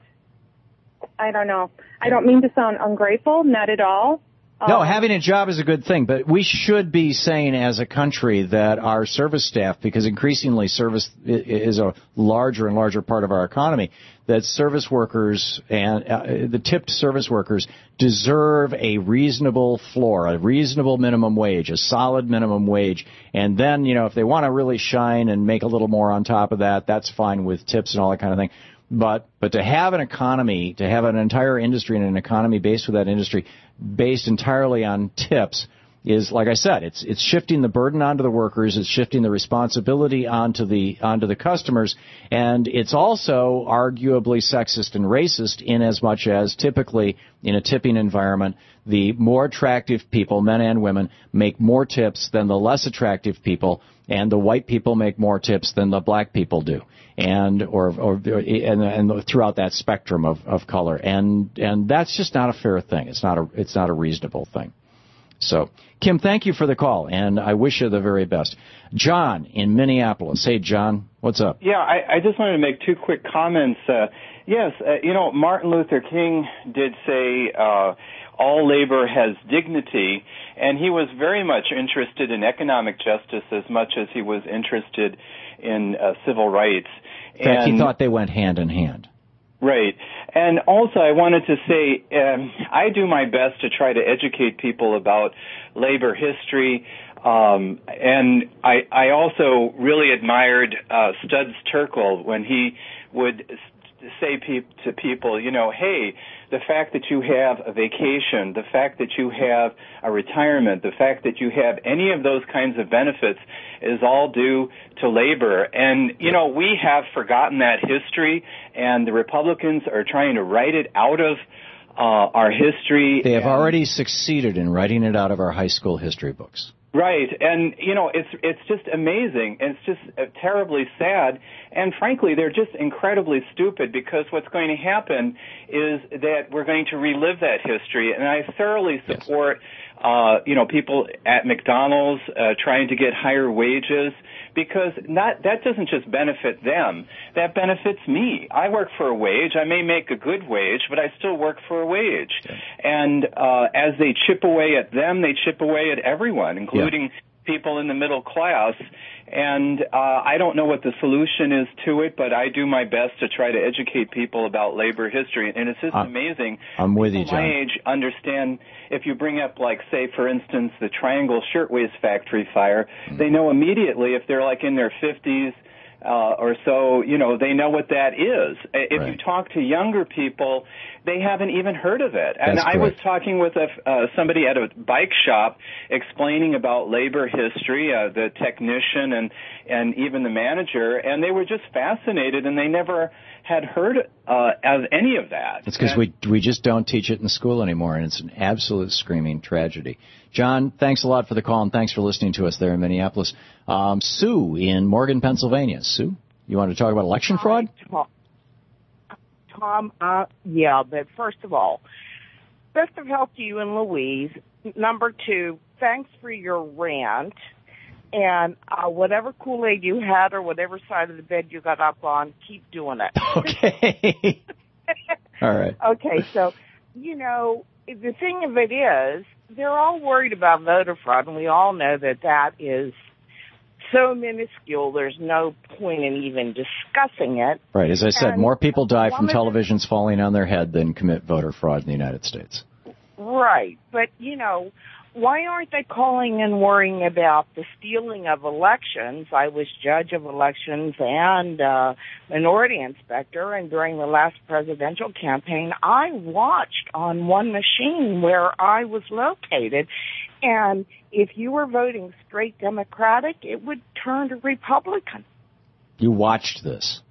I don't know. I don't mean to sound ungrateful, not at all. No, having a job is a good thing, but we should be saying as a country that our service staff, because increasingly service is a larger and larger part of our economy, that service workers and the tipped service workers deserve a reasonable floor, a reasonable minimum wage, a solid minimum wage. And then, if they want to really shine and make a little more on top of that, that's fine with tips and all that kind of thing. But to have an economy, to have an entire industry and an economy based with that industry based entirely on tips is, like I said, it's shifting the burden onto the workers, it's shifting the responsibility onto the customers, and it's also arguably sexist and racist in as much as typically in a tipping environment, the more attractive people, men and women, make more tips than the less attractive people, and the white people make more tips than the black people do. And throughout that spectrum of color, and that's just not a fair thing. It's not a reasonable thing. So, Kim, thank you for the call, and I wish you the very best. John in Minneapolis. Hey, John, what's up? Yeah, I just wanted to make two quick comments. Yes, Martin Luther King did say all labor has dignity, and he was very much interested in economic justice as much as he was interested in civil rights. In fact, he thought they went hand in hand. Right. And also I wanted to say I do my best to try to educate people about labor history. And I also really admired Studs Terkel when he would say to people, hey, the fact that you have a vacation, the fact that you have a retirement, the fact that you have any of those kinds of benefits is all due to labor. And, we have forgotten that history, and the Republicans are trying to write it out of our history. They have already succeeded in writing it out of our high school history books. Right, and it's just amazing. It's just terribly sad, and frankly, they're just incredibly stupid, because what's going to happen is that we're going to relive that history. And I thoroughly support people at McDonald's trying to get higher wages, because that doesn't just benefit them. That benefits me. I work for a wage. I may make a good wage, but I still work for a wage. And as they chip away at them, they chip away at everyone, including people in the middle class. And I don't know what the solution is to it, but I do my best to try to educate people about labor history. And it's just amazing. I'm with you, John. My age understand, if you bring up, like, say, for instance, the Triangle Shirtwaist Factory fire, they know immediately if they're, like, in their 50s or so, they know what that is. If you talk to younger people, they haven't even heard of it. And I was talking with somebody at a bike shop explaining about labor history, the technician and even the manager, and they were just fascinated, and they never had heard of any of that. It's because we just don't teach it in school anymore, and it's an absolute screaming tragedy. John, thanks a lot for the call, and thanks for listening to us there in Minneapolis. Sue in Morgan, Pennsylvania. Sue, you want to talk about election fraud? Tom, but first of all, best of health to you and Louise. Number two, thanks for your rant. And whatever Kool-Aid you had or whatever side of the bed you got up on, keep doing it. Okay. All right. Okay, so, the thing of it is, they're all worried about voter fraud, and we all know that is so minuscule, there's no point in even discussing it. Right. As I said, more people die from televisions falling on their head than commit voter fraud in the United States. Right. But, why aren't they calling and worrying about the stealing of elections? I was judge of elections and minority inspector, and during the last presidential campaign, I watched on one machine where I was located, and if you were voting straight Democratic, it would turn to Republican. You watched this?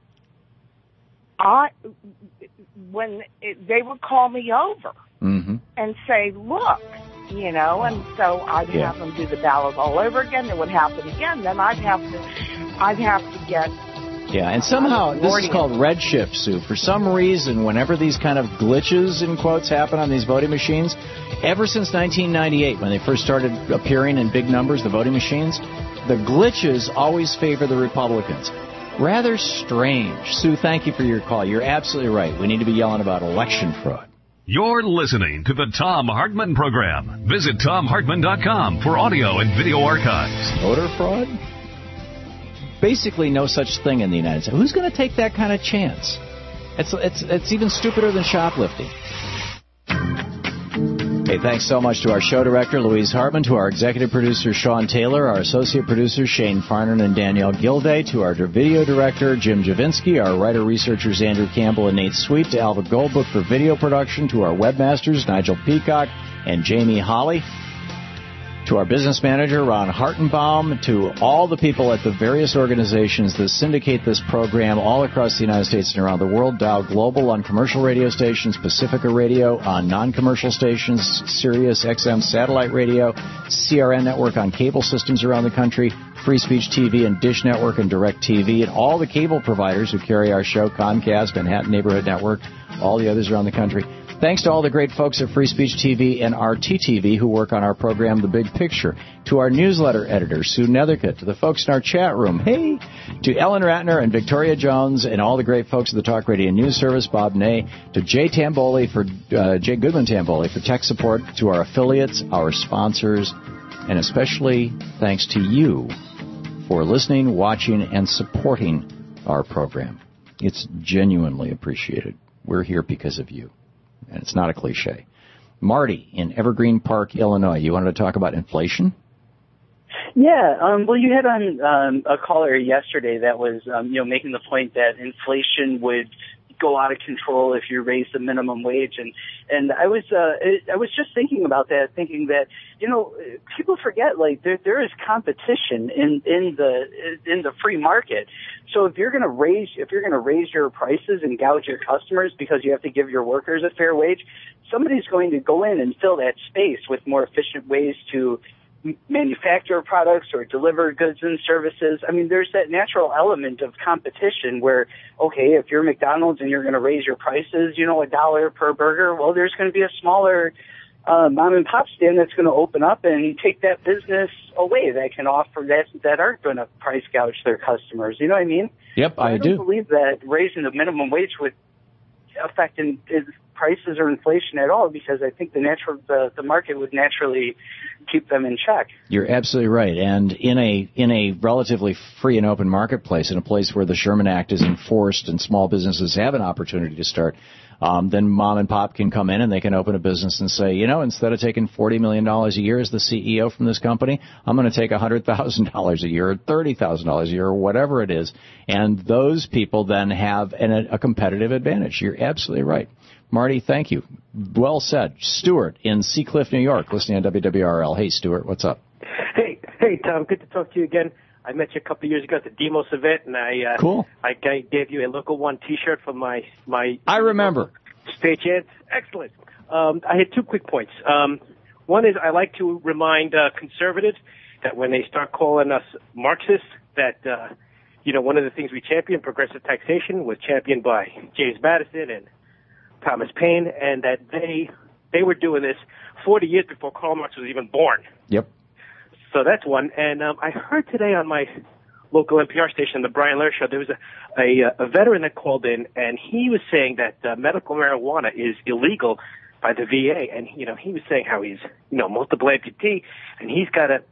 When they would call me over and say, look, and so I'd have them do the ballot all over again. It would happen again. Then I'd have to get. Yeah, and somehow this is called redshift, Sue. For some reason, whenever these kind of glitches in quotes happen on these voting machines, ever since 1998, when they first started appearing in big numbers, the voting machines, the glitches always favor the Republicans. Rather strange. Sue, thank you for your call. You're absolutely right. We need to be yelling about election fraud. You're listening to the Thom Hartmann Program. Visit ThomHartmann.com for audio and video archives. Voter fraud? Basically no such thing in the United States. Who's going to take that kind of chance? It's even stupider than shoplifting. Hey, thanks so much to our show director, Louise Hartman, to our executive producer, Sean Taylor, our associate producers, Shane Farnan and Danielle Gilday, to our video director, Jim Javinsky, our writer-researchers, Andrew Campbell and Nate Sweet, to Alva Goldbook for video production, to our webmasters, Nigel Peacock and Jamie Holly, to our business manager, Ron Hartenbaum, to all the people at the various organizations that syndicate this program all across the United States and around the world. Dow Global on commercial radio stations, Pacifica Radio on non-commercial stations, Sirius XM satellite radio, CRN network on cable systems around the country, Free Speech TV and Dish Network and Direct TV, and all the cable providers who carry our show, Comcast, Manhattan Neighborhood Network, all the others around the country. Thanks to all the great folks at Free Speech TV and RTTV who work on our program, The Big Picture. To our newsletter editor, Sue Nethercutt. To the folks in our chat room, hey. To Ellen Ratner and Victoria Jones and all the great folks at the Talk Radio News Service, Bob Ney. To Jay Goodman Tamboli for tech support. To our affiliates, our sponsors, and especially thanks to you for listening, watching, and supporting our program. It's genuinely appreciated. We're here because of you. And it's not a cliche. Marty in Evergreen Park, Illinois. You wanted to talk about inflation? Yeah. Well, you had on a caller yesterday that was, making the point that inflation would go out of control if you raise the minimum wage, and I was just thinking about that, thinking that people forget there is competition in the free market. So if you're going to raise your prices and gouge your customers because you have to give your workers a fair wage, somebody's going to go in and fill that space with more efficient ways to manufacture products or deliver goods and services. I mean, there's that natural element of competition where, okay, if you're McDonald's and you're going to raise your prices, $1 per burger, well, there's going to be a smaller mom and pop stand that's going to open up and take that business away that can offer that aren't going to price gouge their customers. You know what I mean? Yep, I do. I don't believe that raising the minimum wage would affect prices or inflation at all, because I think the market would naturally keep them in check. You're absolutely right. And in a relatively free and open marketplace, in a place where the Sherman Act is enforced and small businesses have an opportunity to start, then mom and pop can come in and they can open a business and say, instead of taking $40 million a year as the CEO from this company, I'm going to take $100,000 a year or $30,000 a year or whatever it is. And those people then have a competitive advantage. You're absolutely right. Marty, thank you. Well said. Stuart in Seacliff, New York, listening on WWRL. Hey, Stuart, what's up? Hey, Tom. Good to talk to you again. I met you a couple of years ago at the Demos event, and cool. I gave you a Local One T-shirt from my. I remember. State chance. Excellent. I had 2 quick points. One is I like to remind conservatives that when they start calling us Marxists, that one of the things we champion, progressive taxation, was championed by James Madison and Thomas Paine, and that they were doing this 40 years before Karl Marx was even born. Yep. So that's one. And I heard today on my local NPR station, the Brian Lehrer Show, there was a veteran that called in, and he was saying that medical marijuana is illegal by the VA. And, he was saying how he's, multiple amputee, and he's got to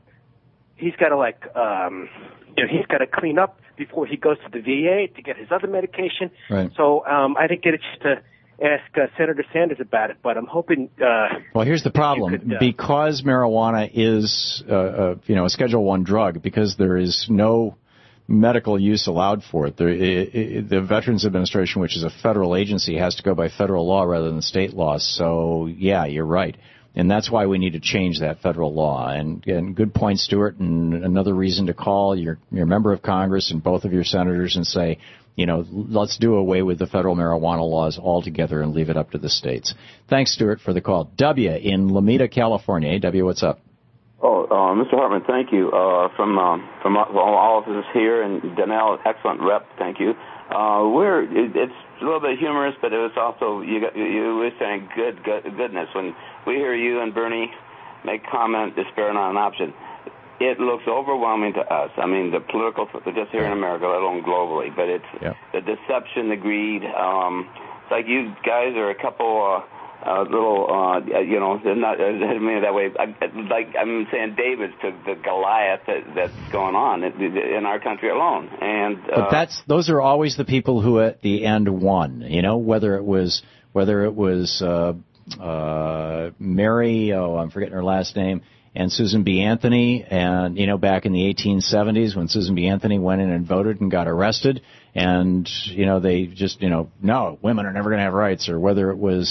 clean up before he goes to the VA to get his other medication. Right. So I didn't get a chance to ask Senator Sanders about it, but I'm hoping. Well, here's the problem: because marijuana is, a Schedule I drug, because there is no medical use allowed for it. The Veterans Administration, which is a federal agency, has to go by federal law rather than state law. So, yeah, you're right. And that's why we need to change that federal law. And good point, Stuart, and another reason to call your member of Congress and both of your senators and say, let's do away with the federal marijuana laws altogether and leave it up to the states. Thanks, Stuart, for the call. W in Lomita, California. Hey, W, what's up? Oh, Mr. Hartman, thank you. From all of us here, and Danelle, excellent rep, thank you. It's a little bit humorous, but it was also, you were saying goodness. When we hear you and Bernie make comment, despair not an option, it looks overwhelming to us. I mean, the political, just here in America, let alone globally, but it's the deception, the greed. It's like you guys are a couple they're not, I didn't mean it that way. I'm saying David's to the Goliath that's going on in our country alone. And but those are always the people who at the end won. Whether it was Mary, I'm forgetting her last name, and Susan B. Anthony, and, back in the 1870s when Susan B. Anthony went in and voted and got arrested, and, they just, no, women are never going to have rights, or whether it was,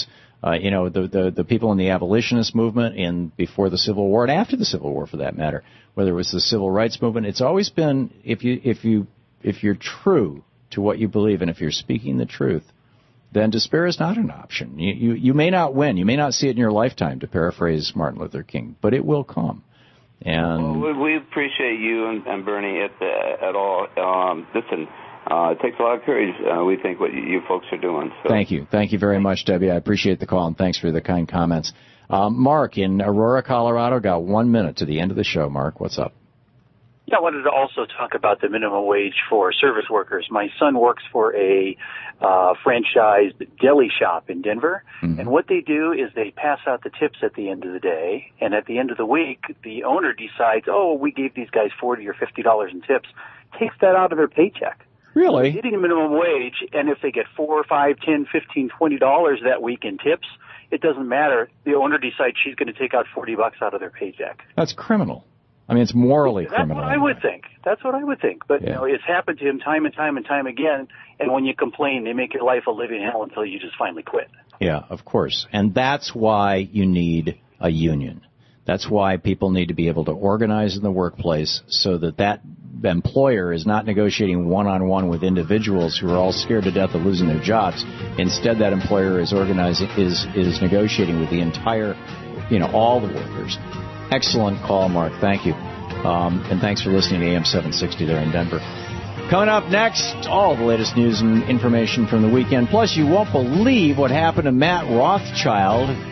the people in the abolitionist movement before the Civil War and after the Civil War, for that matter, whether it was the civil rights movement, it's always been, if you're true to what you believe and if you're speaking the truth, then despair is not an option. You may not win. You may not see it in your lifetime, to paraphrase Martin Luther King, but it will come. And we appreciate you and Bernie at all. Listen, it takes a lot of courage, we think, what you folks are doing. So. Thank you. Thank you very much, Debbie. I appreciate the call, and thanks for the kind comments. Mark in Aurora, Colorado, got 1 minute to the end of the show. Mark, what's up? Yeah, I wanted to also talk about the minimum wage for service workers. My son works for a franchised deli shop in Denver, and what they do is they pass out the tips at the end of the day, and at the end of the week, the owner decides, we gave these guys $40 or $50 in tips, takes that out of their paycheck. Really? Getting a minimum wage, and if they get $4, $5, $10, $15, $20 that week in tips, it doesn't matter. The owner decides she's going to take out $40 out of their paycheck. That's criminal. I mean, it's morally criminal. That's what I would think. That's what I would think. But, it's happened to him time and time and time again, and when you complain, they make your life a living hell until you just finally quit. Yeah, of course. And that's why you need a union. That's why people need to be able to organize in the workplace so that employer is not negotiating one-on-one with individuals who are all scared to death of losing their jobs. Instead, that employer is organizing, is negotiating with the entire, all the workers. Excellent call, Mark. Thank you. And thanks for listening to AM 760 there in Denver. Coming up next, all the latest news and information from the weekend. Plus, you won't believe what happened to Matt Rothschild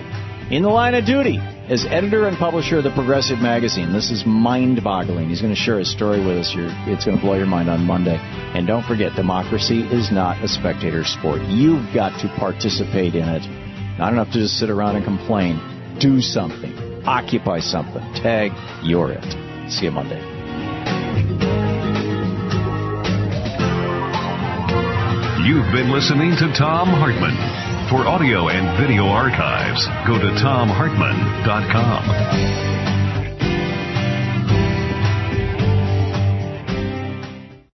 In the line of duty as editor and publisher of the Progressive Magazine. This is mind-boggling. He's going to share his story with us. It's going to blow your mind on Monday. And don't forget, democracy is not a spectator sport. You've got to participate in it. Not enough to just sit around and complain. Do something. Occupy something. Tag, you're it. See you Monday. You've been listening to Thom Hartmann. For audio and video archives, go to thomhartmann.com.